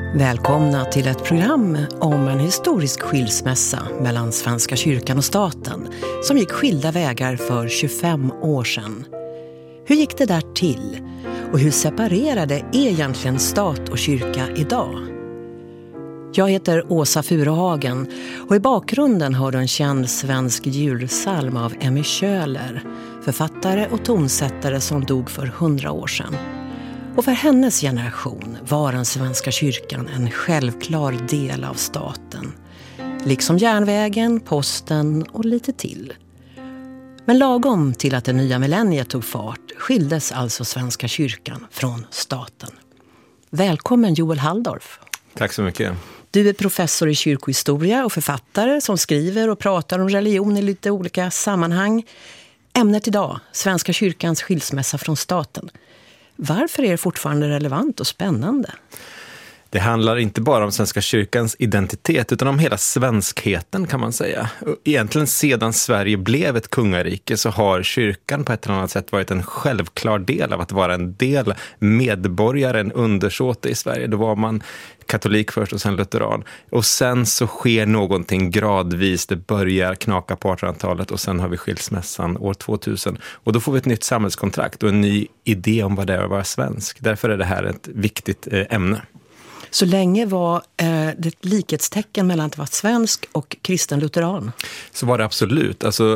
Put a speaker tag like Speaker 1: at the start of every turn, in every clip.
Speaker 1: Välkomna till ett program om en historisk skilsmässa mellan Svenska kyrkan och staten som gick skilda vägar för 25 år sedan. Hur gick det där till? Och hur separerade är egentligen stat och kyrka idag? Jag heter Åsa Furuhagen och i bakgrunden har du en känd svensk julsalm av Emmy Köhler, författare och tonsättare som dog för 100 år sedan. Och för hennes generation var den Svenska kyrkan en självklar del av staten. Liksom järnvägen, posten och lite till. Men lagom till att det nya millenniet tog fart skildes alltså Svenska kyrkan från staten. Välkommen Joel Halldorf.
Speaker 2: Tack så mycket.
Speaker 1: Du är professor i kyrkohistoria och författare som skriver och pratar om religion i lite olika sammanhang. Ämnet idag, Svenska kyrkans skilsmässa från staten. Varför är det fortfarande relevant och spännande?
Speaker 2: Det handlar inte bara om Svenska kyrkans identitet utan om hela svenskheten kan man säga. Egentligen sedan Sverige blev ett kungarike så har kyrkan på ett eller annat sätt varit en självklar del av att vara en del medborgare, en undersåte i Sverige. Då var man katolik först och sen lutheran. Och sen så sker någonting gradvis. Det börjar knaka på 1800-talet och sen har vi skilsmässan år 2000. Och då får vi ett nytt samhällskontrakt och en ny idé om vad det är att vara svensk. Därför är det här ett viktigt ämne.
Speaker 1: Så länge var det ett likhetstecken mellan att vara svensk och kristen lutheran?
Speaker 2: Så var det absolut. Alltså,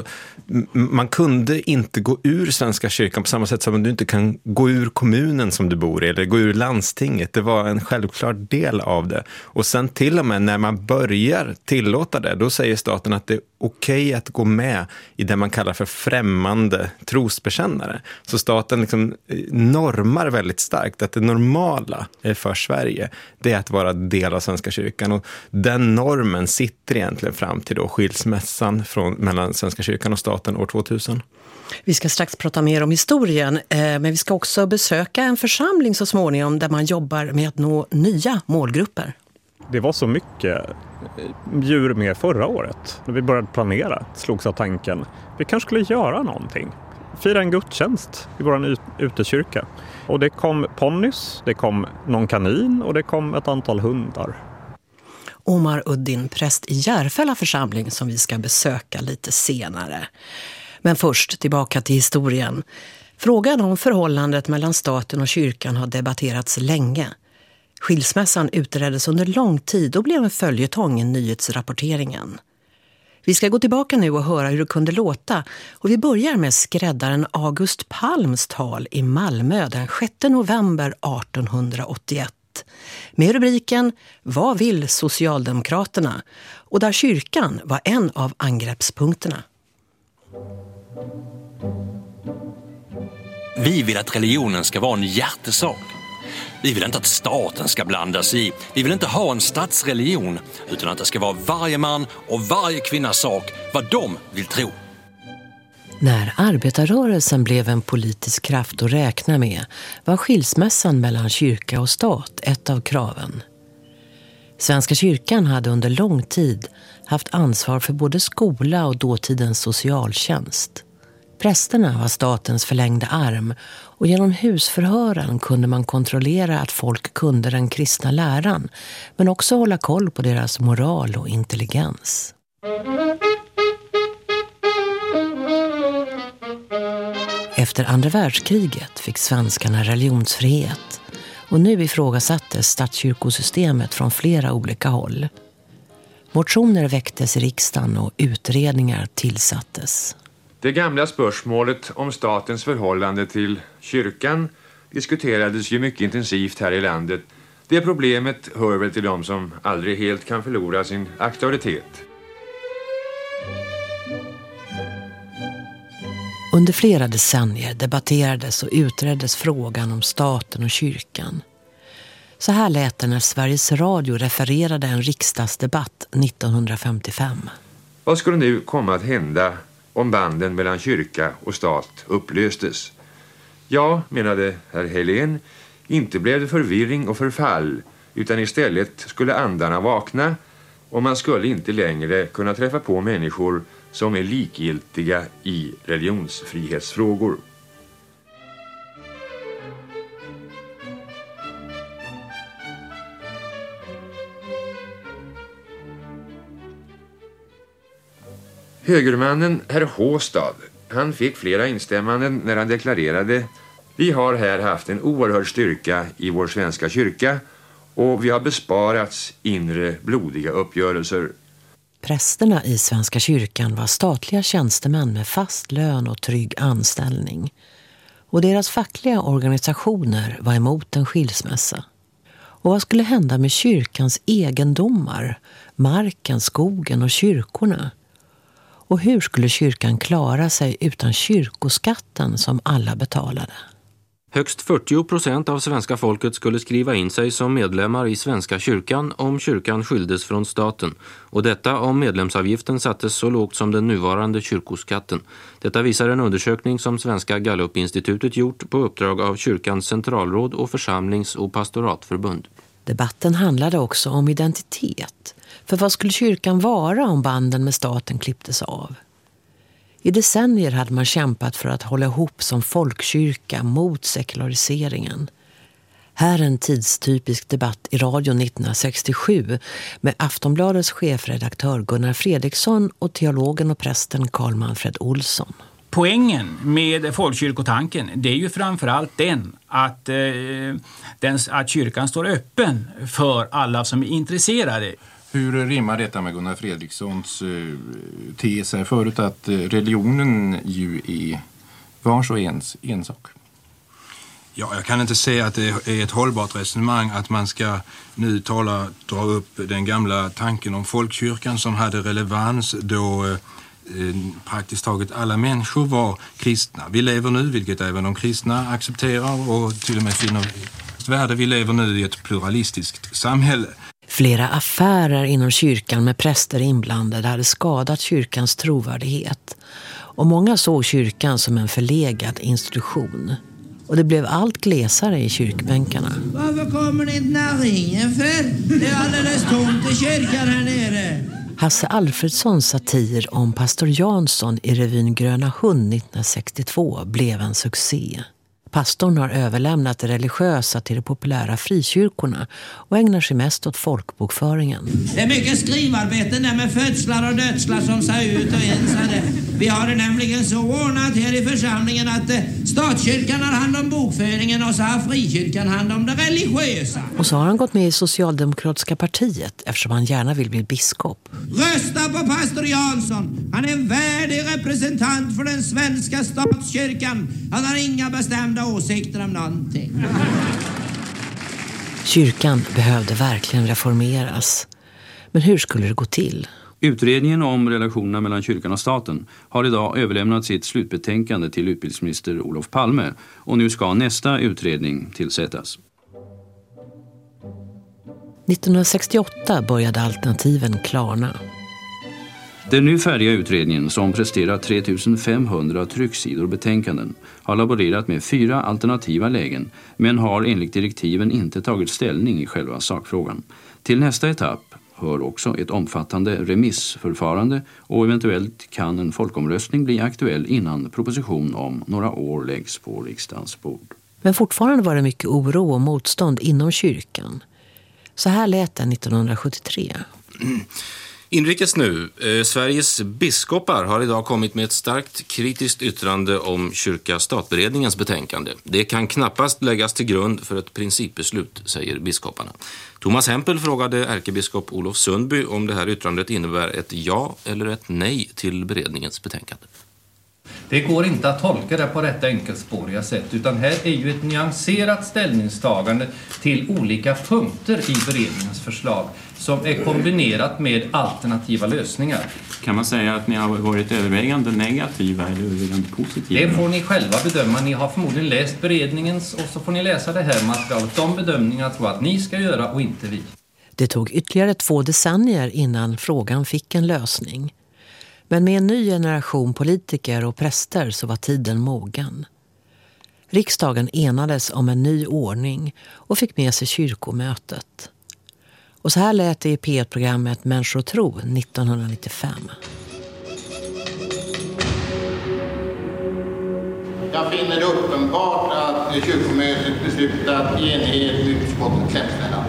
Speaker 2: man kunde inte gå ur Svenska kyrkan på samma sätt som du inte kan gå ur kommunen som du bor i eller gå ur landstinget. Det var en självklar del av det. Och sen till och med när man börjar tillåta det, då säger staten att det är okej att gå med i det man kallar för främmande trosbekännare. Så staten liksom normar väldigt starkt att det normala för Sverige, det är att vara del av Svenska kyrkan. Och den normen sitter egentligen fram till då skilsmässan mellan Svenska kyrkan och staten år 2000.
Speaker 1: Vi ska strax prata mer om historien, men vi ska också besöka en församling så småningom där man jobbar med att nå nya målgrupper.
Speaker 3: Det var så mycket djur med förra året. När vi började planera slogs av tanken vi kanske skulle göra någonting. Fira en gudstjänst i vår utekyrka. Och det kom ponnys, det kom någon kanin och det kom ett antal hundar.
Speaker 1: Omar Uddin, präst i Järfälla församling som vi ska besöka lite senare. Men först tillbaka till historien. Frågan om förhållandet mellan staten och kyrkan har debatterats länge. Skilsmässan utreddes under lång tid och blev en följetong i nyhetsrapporteringen. Vi ska gå tillbaka nu och höra hur det kunde låta och vi börjar med skräddaren August Palms tal i Malmö den 6 november 1881. Med rubriken "Vad vill Socialdemokraterna?" och där kyrkan var en av angreppspunkterna.
Speaker 4: Vi vill att religionen ska vara en hjärtesak. Vi vill inte att staten ska blanda sig i. Vi vill inte ha en statsreligion utan att det ska vara varje man och varje kvinnas sak vad de vill tro.
Speaker 1: När arbetarrörelsen blev en politisk kraft att räkna med var skilsmässan mellan kyrka och stat ett av kraven. Svenska kyrkan hade under lång tid haft ansvar för både skola och dåtidens socialtjänst. Prästerna var statens förlängda arm och genom husförhören kunde man kontrollera att folk kunde den kristna läran men också hålla koll på deras moral och intelligens. Efter andra världskriget fick svenskarna religionsfrihet och nu ifrågasattes statskyrkosystemet från flera olika håll. Motioner väcktes i riksdagen och utredningar tillsattes.
Speaker 5: Det gamla spörsmålet om statens förhållande till kyrkan diskuterades ju mycket intensivt här i landet. Det problemet hör väl till dem som aldrig helt kan förlora sin aktualitet.
Speaker 1: Under flera decennier debatterades och utreddes frågan om staten och kyrkan. Så här lät det när Sveriges Radio refererade en riksdagsdebatt 1955.
Speaker 5: Vad skulle nu komma att hända om banden mellan kyrka och stat upplöstes? Ja, menade herr Helén, inte blev det förvirring och förfall, utan istället skulle andarna vakna och man skulle inte längre kunna träffa på människor som är likgiltiga i religionsfrihetsfrågor. Högermannen herr Håstad, han fick flera instämmanden när han deklarerade: vi har här haft en oerhörd styrka i vår svenska kyrka och vi har besparats inre blodiga uppgörelser.
Speaker 1: Prästerna i Svenska kyrkan var statliga tjänstemän med fast lön och trygg anställning. Och deras fackliga organisationer var emot en skilsmässa. Och vad skulle hända med kyrkans egendomar, marken, skogen och kyrkorna? Och hur skulle kyrkan klara sig utan kyrkoskatten som alla betalade?
Speaker 6: Högst 40% av svenska folket skulle skriva in sig som medlemmar i Svenska kyrkan om kyrkan skildes från staten. Och detta om medlemsavgiften sattes så lågt som den nuvarande kyrkoskatten. Detta visar en undersökning som Svenska Gallup-institutet gjort på uppdrag av kyrkans centralråd och församlings- och pastoratförbund.
Speaker 1: Debatten handlade också om identitet. För vad skulle kyrkan vara om banden med staten klipptes av? I decennier hade man kämpat för att hålla ihop som folkkyrka mot sekulariseringen. Här en tidstypisk debatt i radion 1967 med Aftonbladets chefredaktör Gunnar Fredriksson och teologen och prästen Carl Manfred Olsson.
Speaker 7: Poängen med folkkyrkotanken, det är ju framförallt att kyrkan står öppen för alla som är intresserade.
Speaker 8: Hur rimmar detta med Gunnar Fredrikssons tes här förut att religionen ju är vars och ens ensak?
Speaker 9: Ja, jag kan inte säga att det är ett hållbart resonemang att man ska nu dra upp den gamla tanken om folkkyrkan som hade relevans då praktiskt taget alla människor var kristna. Vi lever nu, vilket även de kristna accepterar och till och med finner värde, vi lever nu i ett pluralistiskt samhälle.
Speaker 1: Flera affärer inom kyrkan med präster inblandade hade skadat kyrkans trovärdighet. Och många såg kyrkan som en förlegad institution. Och det blev allt glesare i kyrkbänkarna.
Speaker 10: Varför kommer ni inte när ringen för? Det är alldeles tomt i kyrkan här nere.
Speaker 1: Hasse Alfredsons satir om pastor Jansson i revyn Gröna hund 1962 blev en succé. Pastorn har överlämnat det religiösa till de populära frikyrkorna och ägnar sig mest åt folkbokföringen.
Speaker 10: Det är mycket skrivarbeten där med födslar och dödslar som ser ut och ensade. Vi har det nämligen så ordnat här i församlingen att statskyrkan har hand om bokföringen och så har frikyrkan hand om det religiösa.
Speaker 1: Och så har han gått med i Socialdemokratiska partiet eftersom han gärna vill bli biskop.
Speaker 10: Rösta på pastor Jansson. Han är en värdig representant för den svenska statskyrkan. Han har inga bestämda åsikter om någonting.
Speaker 1: Kyrkan behövde verkligen reformeras. Men hur skulle det gå till?
Speaker 11: Utredningen om relationerna mellan kyrkan och staten har idag överlämnat sitt slutbetänkande till utbildningsminister Olof Palme och nu ska nästa utredning tillsättas.
Speaker 1: 1968 började alternativen klarna.
Speaker 11: Den nu färdiga utredningen som presterar 3500 trycksidor betänkanden har laborerat med 4 alternativa lägen men har enligt direktiven inte tagit ställning i själva sakfrågan. Till nästa etapp hör också ett omfattande remissförfarande och eventuellt kan en folkomröstning bli aktuell innan proposition om några år läggs på riksdagens bord.
Speaker 1: Men fortfarande var det mycket oro och motstånd inom kyrkan. Så här lät det 1973.
Speaker 6: Inrikes nu. Sveriges biskopar har idag kommit med ett starkt kritiskt yttrande om kyrka-statberedningens betänkande. Det kan knappast läggas till grund för ett principbeslut, säger biskoparna. Thomas Hempel frågade ärkebiskop Olof Sundby om det här yttrandet innebär ett ja eller ett nej till beredningens betänkande.
Speaker 12: Det går inte att tolka det på detta enkelspåriga sätt, utan här är ju ett nyanserat ställningstagande till olika punkter i beredningens förslag som är kombinerat med alternativa lösningar.
Speaker 11: Kan man säga att ni har varit övervägande negativa eller övervägande positiva?
Speaker 12: Det får ni själva bedöma. Ni har förmodligen läst beredningens och så får ni läsa det här materialet. De bedömningar tror att ni ska göra och inte vi.
Speaker 1: Det tog ytterligare 2 decennier innan frågan fick en lösning. Men med en ny generation politiker och präster så var tiden mogen. Riksdagen enades om en ny ordning och fick med sig kyrkomötet. Och så här lät det i P1-programmet Människor och tro 1995.
Speaker 13: Jag finner det uppenbart att kyrkomötet beslutat i enlighet med utskottets hemställan.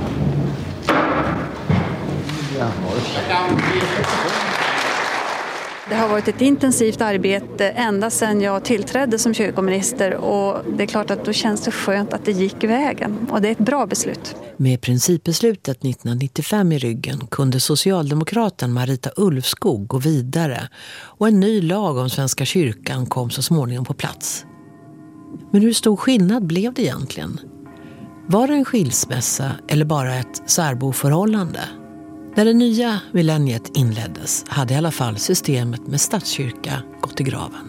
Speaker 14: Det har varit ett intensivt arbete ända sedan jag tillträdde som kyrkominister och det är klart att då känns det skönt att det gick vägen och det är ett bra beslut.
Speaker 1: Med principbeslutet 1995 i ryggen kunde socialdemokraten Marita Ulfskog gå vidare och en ny lag om Svenska kyrkan kom så småningom på plats. Men hur stor skillnad blev det egentligen? Var det en skilsmässa eller bara ett särboförhållande? När det nya millenniet inleddes hade i alla fall systemet med statskyrka gått i graven.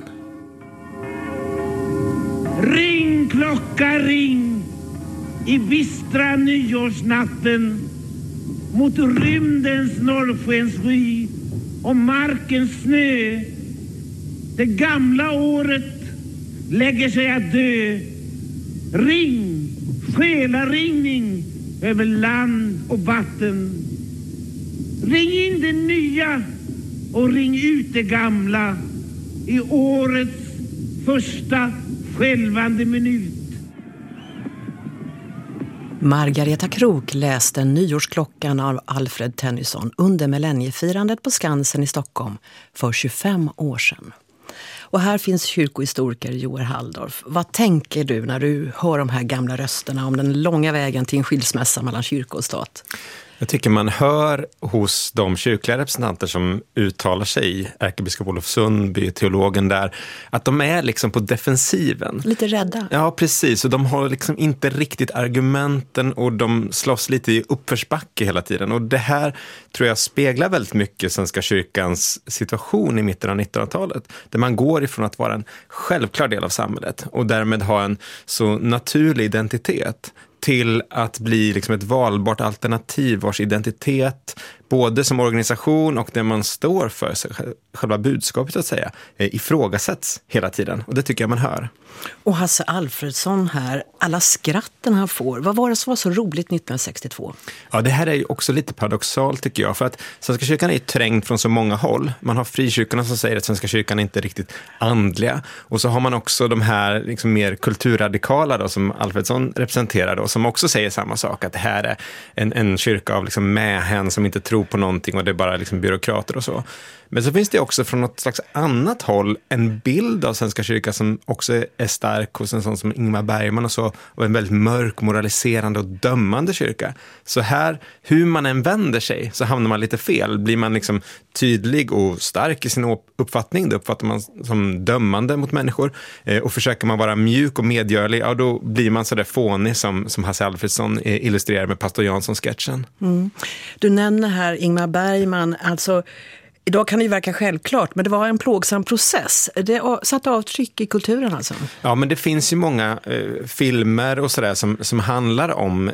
Speaker 15: Ring klocka ring i bistra nyårsnatten mot rymdens norrskensky och markens snö. Det gamla året lägger sig att dö. Ring, själaringning över land och vatten. Ring in det nya och ring ut det gamla i årets första skälvande minut.
Speaker 1: Margareta Krok läste Nyårsklockan av Alfred Tennyson under millenniefirandet på Skansen i Stockholm för 25 år sedan. Och här finns kyrkohistoriker Joar Halldorf. Vad tänker du när du hör de här gamla rösterna om den långa vägen till en skilsmässa mellan kyrka och stat?
Speaker 2: Jag tycker man hör hos de kyrkliga representanter som uttalar sig, ärkebiskop Olof Sundby, teologen där, att de är liksom på defensiven.
Speaker 1: Lite rädda.
Speaker 2: Ja, precis. Och de har liksom inte riktigt argumenten och de slåss lite i uppförsbacke hela tiden. Och det här tror jag speglar väldigt mycket Svenska kyrkans situation i mitten av 1900-talet. Där man går ifrån att vara en självklar del av samhället och därmed ha en så naturlig identitet till att bli liksom ett valbart alternativ vars identitet både som organisation och det man står för, själva budskapet så att säga, ifrågasätts hela tiden. Och det tycker jag man hör.
Speaker 1: Och Hasse Alfredsson här, alla skratten han får. Vad var det som var så roligt 1962?
Speaker 2: Ja, det här är ju också lite paradoxalt tycker jag. För att Svenska kyrkan är trängd från så många håll. Man har frikyrkorna som säger att Svenska kyrkan inte är riktigt andliga. Och så har man också de här liksom mer kulturradikala då, som Alfredsson representerar då, som också säger samma sak. Att det här är en kyrka av liksom mähän som inte tror på någonting och det är bara liksom byråkrater och så. Men så finns det också från något slags annat håll en bild av Svenska kyrkan som också är stark hos en sån som Ingmar Bergman och så, och en väldigt mörk, moraliserande och dömande kyrka. Så här, hur man än vänder sig så hamnar man lite fel. Blir man liksom tydlig och stark i sin uppfattning, då uppfattar man som dömande mot människor. Och försöker man vara mjuk och medgörlig, ja då blir man så där fånig som Hasse Alfredsson illustrerar med Pastor Jansson-sketchen.
Speaker 1: Mm. Du nämner här Ingmar Bergman, alltså idag kan det ju verka självklart, men det var en plågsam process. Det satte avtryck i kulturen alltså. Ja,
Speaker 2: men det finns ju många filmer och sådär som handlar om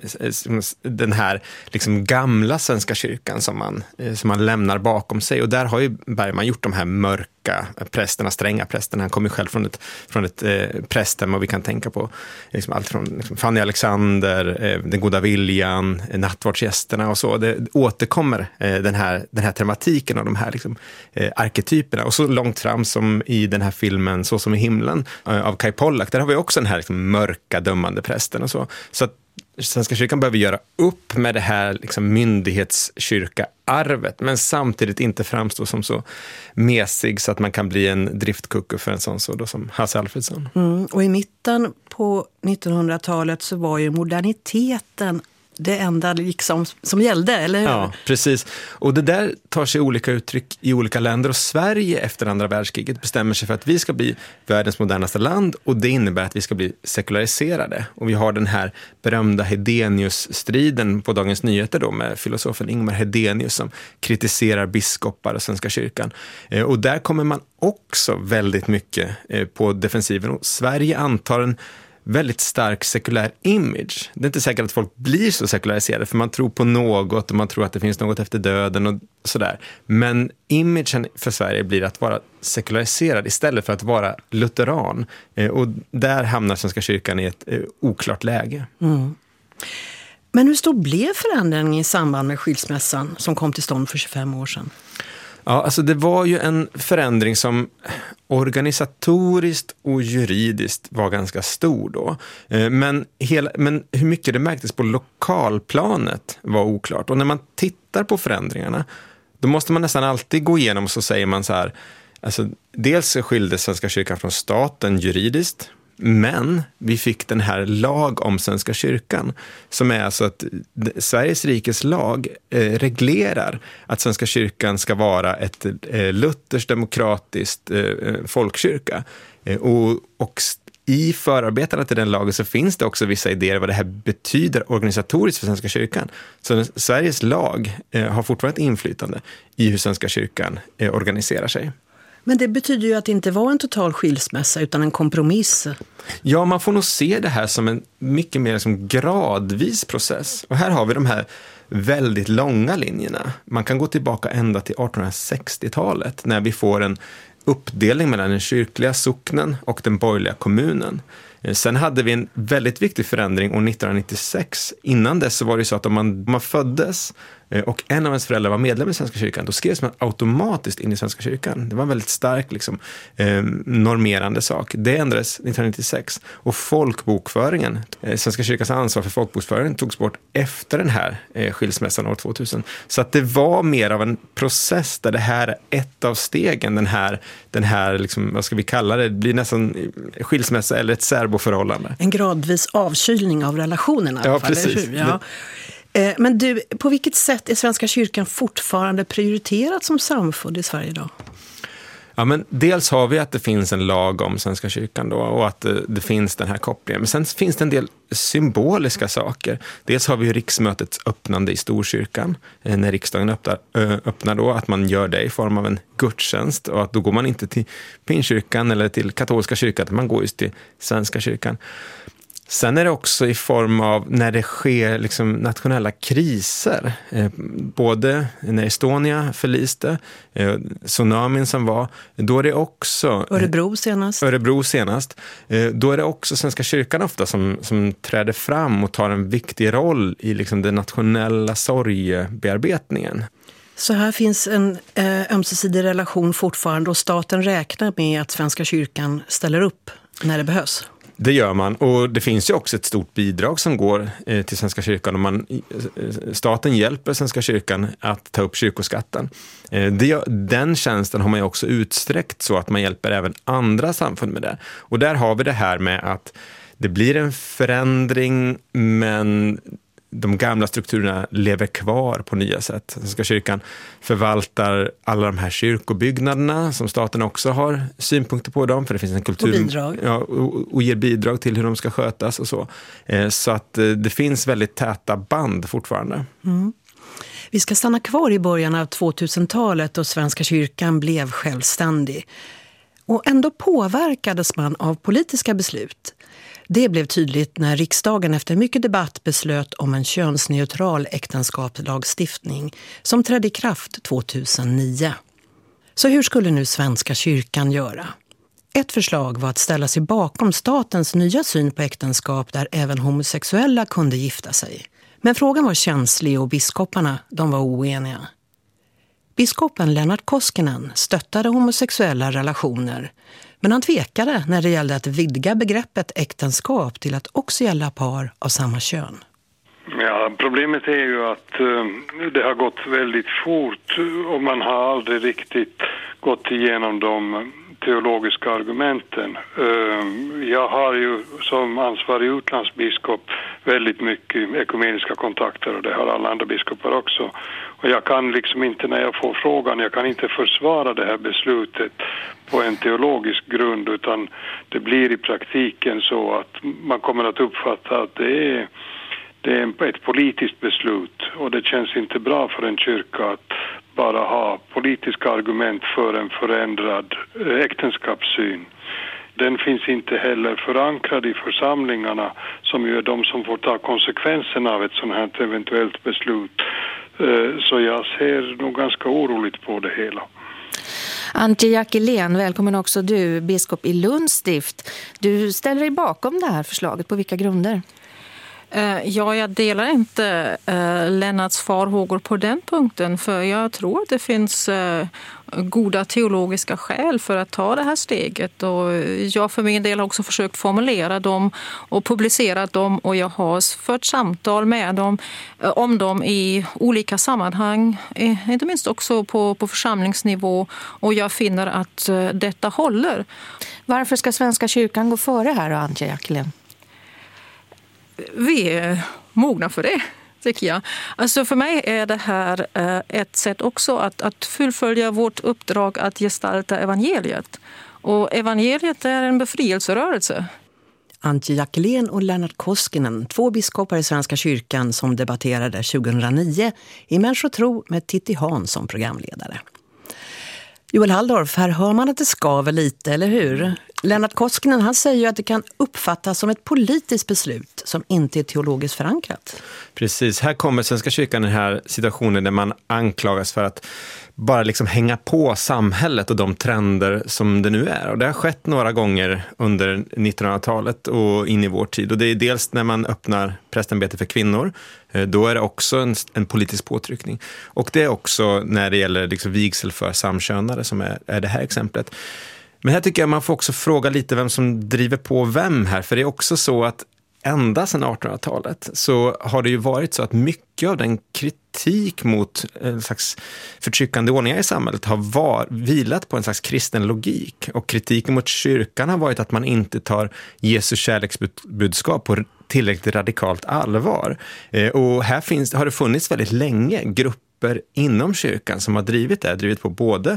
Speaker 2: den här liksom gamla Svenska kyrkan som man lämnar bakom sig. Och där har ju Bergman gjort de här mörka prästerna, stränga prästerna. Han kommer ju själv från ett prästhem och vi kan tänka på liksom allt från liksom Fanny Alexander, Den goda viljan, nattvardsgästerna och så. Det återkommer den här tematiken och de här liksom, arketyperna. Och så långt fram som i den här filmen Så som i himlen av Kai Pollak, där har vi också den här liksom mörka dömande prästen och så. Så att Svenska kyrkan behöver göra upp med det här liksom myndighetskyrka-arvet, men samtidigt inte framstå som så mesig så att man kan bli en driftkucku för en sån så då som Hasse Alfredsson.
Speaker 1: Och i mitten på 1900-talet så var ju moderniteten det enda liksom som gällde, eller hur?
Speaker 2: Ja, precis. Och det där tar sig olika uttryck i olika länder, och Sverige efter andra världskriget bestämmer sig för att vi ska bli världens modernaste land, och det innebär att vi ska bli sekulariserade. Och vi har den här berömda Hedenius-striden på Dagens Nyheter då med filosofen Ingmar Hedenius som kritiserar biskopar och Svenska kyrkan. Och där kommer man också väldigt mycket på defensiven, och Sverige antar en väldigt stark sekulär image. Det är inte säkert att folk blir så sekulariserade, för man tror på något och man tror att det finns något efter döden och sådär. Men imagen för Sverige blir att vara sekulariserad istället för att vara lutheran. Och där hamnar Svenska kyrkan i ett oklart läge.
Speaker 1: Mm. Men hur stor blev förändringen i samband med skilsmässan som kom till stånd för 25 år sedan?
Speaker 2: Ja, alltså det var ju en förändring som organisatoriskt och juridiskt var ganska stor då. Men hur mycket det märktes på lokalplanet var oklart. Och när man tittar på förändringarna, då måste man nästan alltid gå igenom, så säger man så här: Alltså, dels skilde Svenska kyrkan från staten juridiskt, men vi fick den här lag om Svenska kyrkan som är alltså att Sveriges rikes lag reglerar att Svenska kyrkan ska vara ett lutherskt demokratiskt folkkyrka. Och i förarbetena till den lagen så finns det också vissa idéer vad det här betyder organisatoriskt för Svenska kyrkan. Så Sveriges lag har fortfarande ett inflytande i hur Svenska kyrkan organiserar sig.
Speaker 1: Men det betyder ju att det inte var en total skilsmässa utan en kompromiss.
Speaker 2: Ja, man får nog se det här som en mycket mer som gradvis process. Och här har vi de här väldigt långa linjerna. Man kan gå tillbaka ända till 1860-talet när vi får en uppdelning mellan den kyrkliga socknen och den borgerliga kommunen. Sen hade vi en väldigt viktig förändring år 1996. Innan dess så var det så att om man föddes och en av ens föräldrar var medlem i Svenska kyrkan, då skrevs man automatiskt in i Svenska kyrkan. Det var en väldigt stark normerande sak. Det ändrades 1996. Och folkbokföringen, Svenska kyrkans ansvar för folkbokföringen togs bort efter den här skilsmässan år 2000. Så att det var mer av en process där det här är ett av stegen. Den här vad ska vi kalla det? Det blir nästan skilsmässa eller ett särboförhållande.
Speaker 1: En gradvis avkylning av relationerna.
Speaker 2: Ja, precis.
Speaker 1: Ja. Men du, på vilket sätt är Svenska kyrkan fortfarande prioriterat som samfund i Sverige idag?
Speaker 2: Ja, men dels har vi att det finns en lag om Svenska kyrkan då, och att det finns den här kopplingen. Men sen finns det en del symboliska saker. Dels har vi riksmötets öppnande i Storkyrkan. När riksdagen öppnar då, att man gör det i form av en gudstjänst. Och att då går man inte till Pinkyrkan eller till katolska kyrkan, man går just till Svenska kyrkan. Sen är det också i form av när det sker nationella kriser. Både när Estonia förliste, tsunamin som var, då är det också... Örebro senast. Då är det också Svenska kyrkan ofta som träder fram och tar en viktig roll i den nationella sorgebearbetningen.
Speaker 1: Så här finns en ömsesidig relation fortfarande och staten räknar med att Svenska kyrkan ställer upp när det behövs.
Speaker 2: Det gör man, och det finns ju också ett stort bidrag som går till Svenska kyrkan, och staten hjälper Svenska kyrkan att ta upp kyrkoskatten. Den tjänsten har man ju också utsträckt så att man hjälper även andra samfund med det. Och där har vi det här med att det blir en förändring, men de gamla strukturerna lever kvar på nya sätt. Svenska kyrkan förvaltar alla de här kyrkobyggnaderna som staten också har synpunkter på dem, för det finns en kultur
Speaker 1: och bidrag.
Speaker 2: Ja, och ger bidrag till hur de ska skötas och så. Så att det finns väldigt täta band fortfarande.
Speaker 1: Mm. Vi ska stanna kvar i början av 2000-talet då Svenska kyrkan blev självständig. Och ändå påverkades man av politiska beslut. Det blev tydligt när riksdagen efter mycket debatt beslöt om en könsneutral äktenskapslagstiftning som trädde i kraft 2009. Så hur skulle nu Svenska kyrkan göra? Ett förslag var att ställa sig bakom statens nya syn på äktenskap där även homosexuella kunde gifta sig. Men frågan var känslig och biskoparna, de var oeniga. Biskopen Lennart Koskinen stöttade homosexuella relationer, men han tvekade när det gällde att vidga begreppet äktenskap till att också gälla par av samma kön.
Speaker 16: Ja, problemet är ju att det har gått väldigt fort och man har aldrig riktigt gått igenom de teologiska argumenten. Jag har ju som ansvarig utlandsbiskop väldigt mycket ekumeniska kontakter, och det har alla andra biskopar också. Och jag kan inte, när jag får frågan, jag kan inte försvara det här beslutet på en teologisk grund, utan det blir i praktiken så att man kommer att uppfatta att det är ett politiskt beslut, och det känns inte bra för en kyrka att bara ha politiska argument för en förändrad äktenskapssyn. Den finns inte heller förankrad i församlingarna, som ju är de som får ta konsekvenserna av ett sådant här eventuellt beslut. Så jag ser nog ganska oroligt på det hela.
Speaker 17: Antje Jackelén, välkommen också du, biskop i Lunds stift. Du ställer dig bakom det här förslaget, på vilka grunder?
Speaker 18: Ja, jag delar inte Lennarts farhågor på den punkten, för jag tror att det finns goda teologiska skäl för att ta det här steget. Och jag för min del har också försökt formulera dem och publicera dem, och jag har fört samtal med dem om dem i olika sammanhang, inte minst också på församlingsnivå, och jag finner att detta håller.
Speaker 17: Varför ska Svenska kyrkan gå före här, Antje Jackelén?
Speaker 18: Vi är mogna för det, tycker jag. Alltså för mig är det här ett sätt också att fullfölja vårt uppdrag att gestalta evangeliet. Och evangeliet är en befrielserörelse.
Speaker 1: Antje Jackelén och Lennart Koskinen, 2 biskopar i Svenska kyrkan som debatterade 2009 i Människor tro med Titti Hahn som programledare. Joel Halldorf, här hör man att det skaver lite, eller hur? Lennart Koskinen, han säger ju att det kan uppfattas som ett politiskt beslut som inte är teologiskt förankrat.
Speaker 2: Precis, här kommer Svenska kyrkan i den här situationen där man anklagas för att bara liksom hänga på samhället och de trender som det nu är. Och det har skett några gånger under 1900-talet och in i vår tid. Och det är dels när man öppnar prästämbete för kvinnor, då är det också en politisk påtryckning. Och det är också när det gäller liksom vigsel för samkönade som är det här exemplet. Men här tycker jag man får också fråga lite vem som driver på vem här. För det är också så att ända sedan 1800-talet så har det ju varit så att mycket av den kritik mot en slags förtryckande ordningar i samhället har vilat på en slags kristen logik. Och kritiken mot kyrkan har varit att man inte tar Jesu kärleksbudskap på tillräckligt radikalt allvar. Och här har det funnits väldigt länge grupper inom kyrkan som har drivit på både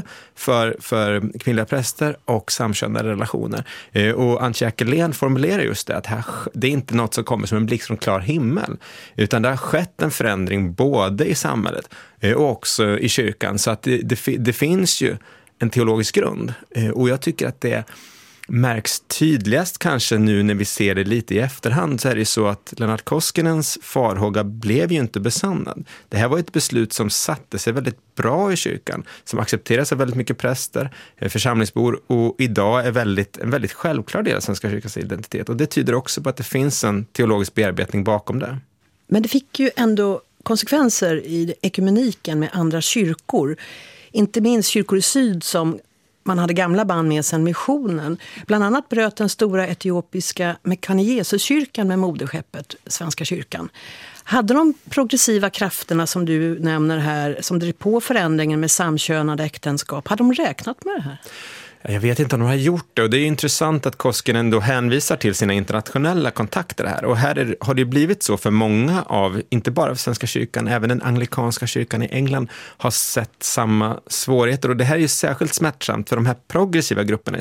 Speaker 2: för kvinnliga präster och samkönade relationer. Och Antje Jackelén formulerar just det, att det är inte något som kommer som en blixt från klar himmel, utan det har skett en förändring både i samhället och också i kyrkan, så att det finns ju en teologisk grund. Och jag tycker att det märks tydligast kanske nu när vi ser det lite i efterhand, så är det så att Lennart Koskinens farhåga blev ju inte besannad. Det här var ett beslut som satte sig väldigt bra i kyrkan, som accepteras av väldigt mycket präster, församlingsbor, och idag är en väldigt självklar del av Svenska kyrkans identitet. Och det tyder också på att det finns en teologisk bearbetning bakom det.
Speaker 1: Men det fick ju ändå konsekvenser i ekumeniken med andra kyrkor. Inte minst kyrkor i syd som man hade gamla band med sedan missionen. Bland annat bröt den stora etiopiska Mekane Jesus-kyrkan med moderskeppet Svenska kyrkan. Hade de progressiva krafterna som du nämner här, som drev på förändringen med samkönade äktenskap, hade de räknat med det här?
Speaker 2: Jag vet inte om de har gjort det, och det är intressant att Koskinen då hänvisar till sina internationella kontakter här. Och här har det blivit så för många av, inte bara för Svenska kyrkan, även den anglikanska kyrkan i England har sett samma svårigheter. Och det här är ju särskilt smärtsamt för de här progressiva grupperna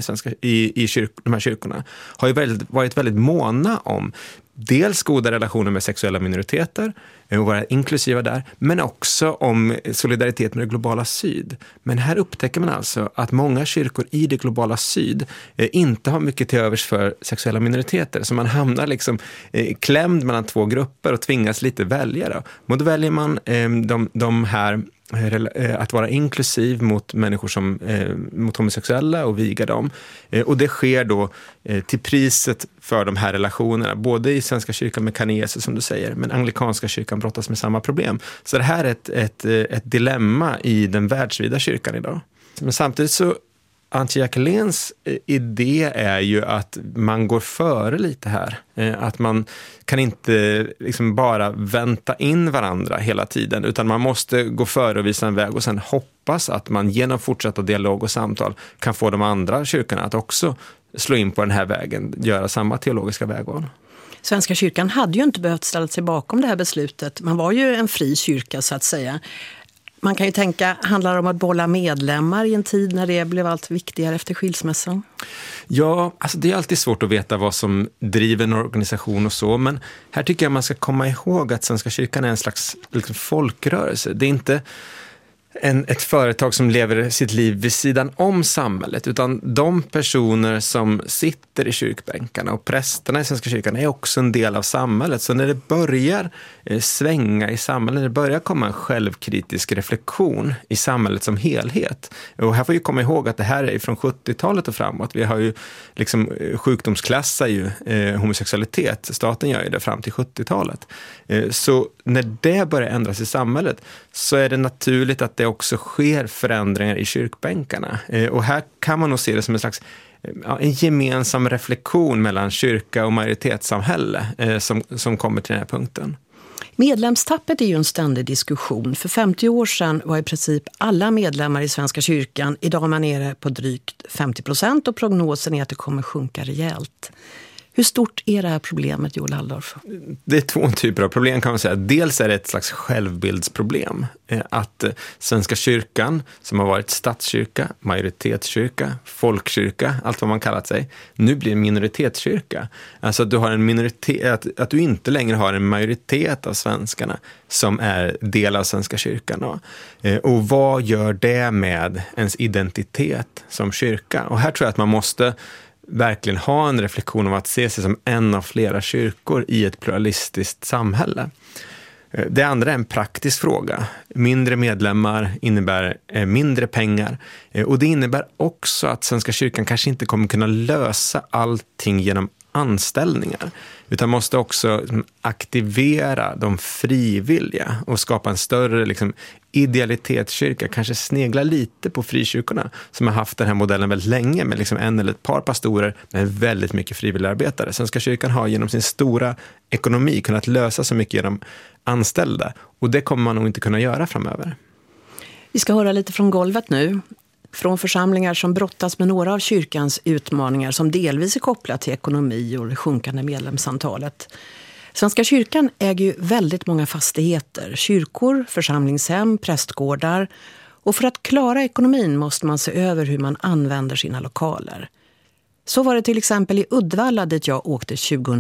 Speaker 2: i de här kyrkorna har ju varit väldigt måna om dels goda relationer med sexuella minoriteter och vara inklusiva där, men också om solidaritet med det globala syd. Men här upptäcker man alltså att många kyrkor i det globala syd inte har mycket till övers för sexuella minoriteter, så man hamnar liksom klämd mellan 2 grupper och tvingas lite välja då. Och då väljer man de här att vara inklusiv mot människor som mot homosexuella och viga dem. Och det sker då till priset för de här relationerna, både i Svenska kyrkan med Mekane Jesus som du säger, men anglikanska kyrkan brottas med samma problem. Så det här är ett dilemma i den världsvida kyrkan idag. Men samtidigt så Antje Jackeléns idé är ju att man går före lite här. Att man kan inte liksom bara vänta in varandra hela tiden, utan man måste gå före och visa en väg och sen hoppas att man genom fortsatta dialog och samtal kan få de andra kyrkorna att också slå in på den här vägen, göra samma teologiska vägval.
Speaker 1: Svenska kyrkan hade ju inte behövt ställa sig bakom det här beslutet. Man var ju en fri kyrka så att säga. Man kan ju tänka, handlar det om att bolla medlemmar i en tid när det blev allt viktigare efter skilsmässan?
Speaker 2: Ja, alltså det är alltid svårt att veta vad som driver en organisation och så, men här tycker jag man ska komma ihåg att Svenska kyrkan är en slags liksom folkrörelse. Det är inte ett företag som lever sitt liv vid sidan om samhället, utan de personer som sitter i kyrkbänkarna och prästerna i Svenska kyrkan är också en del av samhället. Så när det börjar svänga i samhället, när det börjar komma en självkritisk reflektion i samhället som helhet, och här får vi komma ihåg att det här är från 70-talet och framåt. Vi har ju liksom sjukdomsklassar ju homosexualitet, staten gör ju det fram till 70-talet. Så när det börjar ändras i samhället så är det naturligt att det också sker förändringar i kyrkbänkarna. Och här kan man nog se det som en slags en gemensam reflektion mellan kyrka och majoritetssamhälle som kommer till den här punkten.
Speaker 1: Medlemstappet är ju en ständig diskussion. För 50 år sedan var i princip alla medlemmar i Svenska kyrkan. Idag är man nere på drygt 50% och prognosen är att det kommer sjunka rejält. Hur stort är det här problemet, Joel Halldorf?
Speaker 2: Det är två typer av problem kan man säga. Dels är det ett slags självbildsproblem. Att Svenska kyrkan, som har varit statskyrka, majoritetskyrka, folkkyrka, allt vad man kallat sig, nu blir en minoritetskyrka. Alltså att du har en minoritet, att du inte längre har en majoritet av svenskarna som är del av Svenska kyrkan. Och vad gör det med ens identitet som kyrka? Och här tror jag att man måste verkligen ha en reflektion om att se sig som en av flera kyrkor i ett pluralistiskt samhälle. Det andra är en praktisk fråga. Mindre medlemmar innebär mindre pengar. Och det innebär också att Svenska kyrkan kanske inte kommer kunna lösa allting genom anställningar, utan måste också aktivera de frivilliga och skapa en större idealitetskyrka, kanske snegla lite på frikyrkorna som har haft den här modellen väldigt länge med en eller ett par pastorer med väldigt mycket frivilligarbetare. Svenska kyrkan har genom sin stora ekonomi kunnat lösa så mycket genom anställda, och det kommer man nog inte kunna göra framöver.
Speaker 1: Vi ska höra lite från golvet nu. Från församlingar som brottas med några av kyrkans utmaningar som delvis är kopplat till ekonomi och det sjunkande medlemsantalet. Svenska kyrkan äger ju väldigt många fastigheter, kyrkor, församlingshem, prästgårdar, och för att klara ekonomin måste man se över hur man använder sina lokaler. Så var det till exempel i Uddevalla dit jag åkte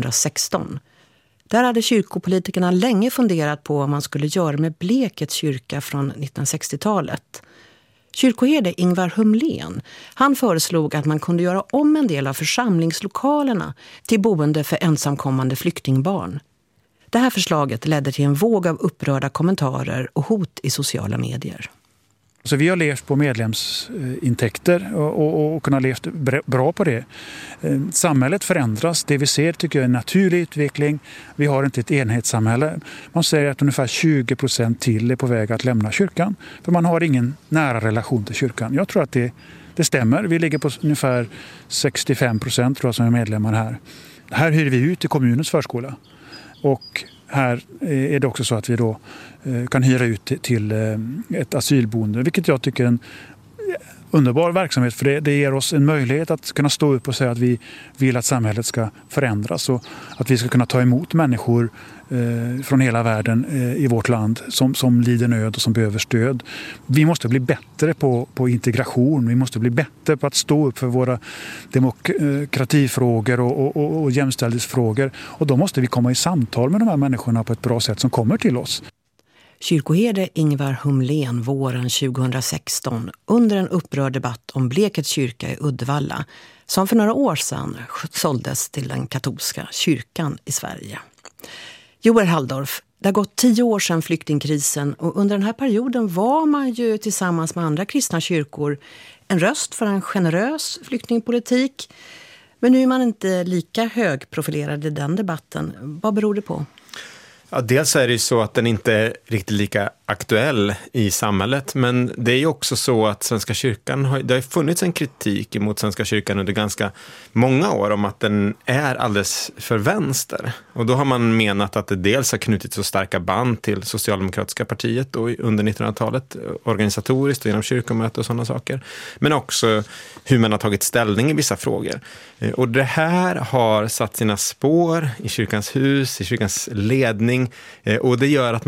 Speaker 1: 2016. Där hade kyrkopolitikerna länge funderat på vad man skulle göra med Blekets kyrka från 1960-talet. Kyrkoherde Ingvar Humlén, han föreslog att man kunde göra om en del av församlingslokalerna till boende för ensamkommande flyktingbarn. Det här förslaget ledde till en våg av upprörda kommentarer och hot i sociala medier.
Speaker 19: Så vi har levt på medlemsintäkter och kunnat levt bra på det. Samhället förändras. Det vi ser tycker jag är en naturlig utveckling. Vi har inte ett enhetssamhälle. Man säger att ungefär 20% till är på väg att lämna kyrkan. För man har ingen nära relation till kyrkan. Jag tror att det stämmer. Vi ligger på ungefär 65% tror jag som är medlemmar här. Här hyr vi ut till kommunens förskola. Och här är det också så att vi då kan hyra ut till ett asylboende, vilket jag tycker är en underbar verksamhet, för det ger oss en möjlighet att kunna stå upp och säga att vi vill att samhället ska förändras och att vi ska kunna ta emot människor från hela världen i vårt land som lider nöd och som behöver stöd. Vi måste bli bättre på integration, vi måste bli bättre på att stå upp för våra demokratifrågor och jämställdhetsfrågor, och då måste vi komma i samtal med de här människorna på ett bra sätt som kommer till oss.
Speaker 1: Kyrkoherde Ingvar Humlén våren 2016 under en upprörd debatt om Blekets kyrka i Uddevalla som för några år sedan såldes till den katolska kyrkan i Sverige. Joel Halldorf, det har gått 10 år sedan flyktingkrisen, och under den här perioden var man ju tillsammans med andra kristna kyrkor en röst för en generös flyktingpolitik. Men nu är man inte lika högprofilerad i den debatten. Vad beror det på?
Speaker 2: Ja, dels är det ju så att den inte är riktigt lika aktuell i samhället, men det är ju också så att Svenska kyrkan det har funnits en kritik mot Svenska kyrkan under ganska många år om att den är alldeles för vänster. Och då har man menat att det dels har knutit så starka band till Socialdemokratiska partiet då under 1900-talet, organisatoriskt och genom kyrkomöte och sådana saker, men också hur man har tagit ställning i vissa frågor. Och det här har satt sina spår i kyrkans hus, i kyrkans ledning, och det gör att man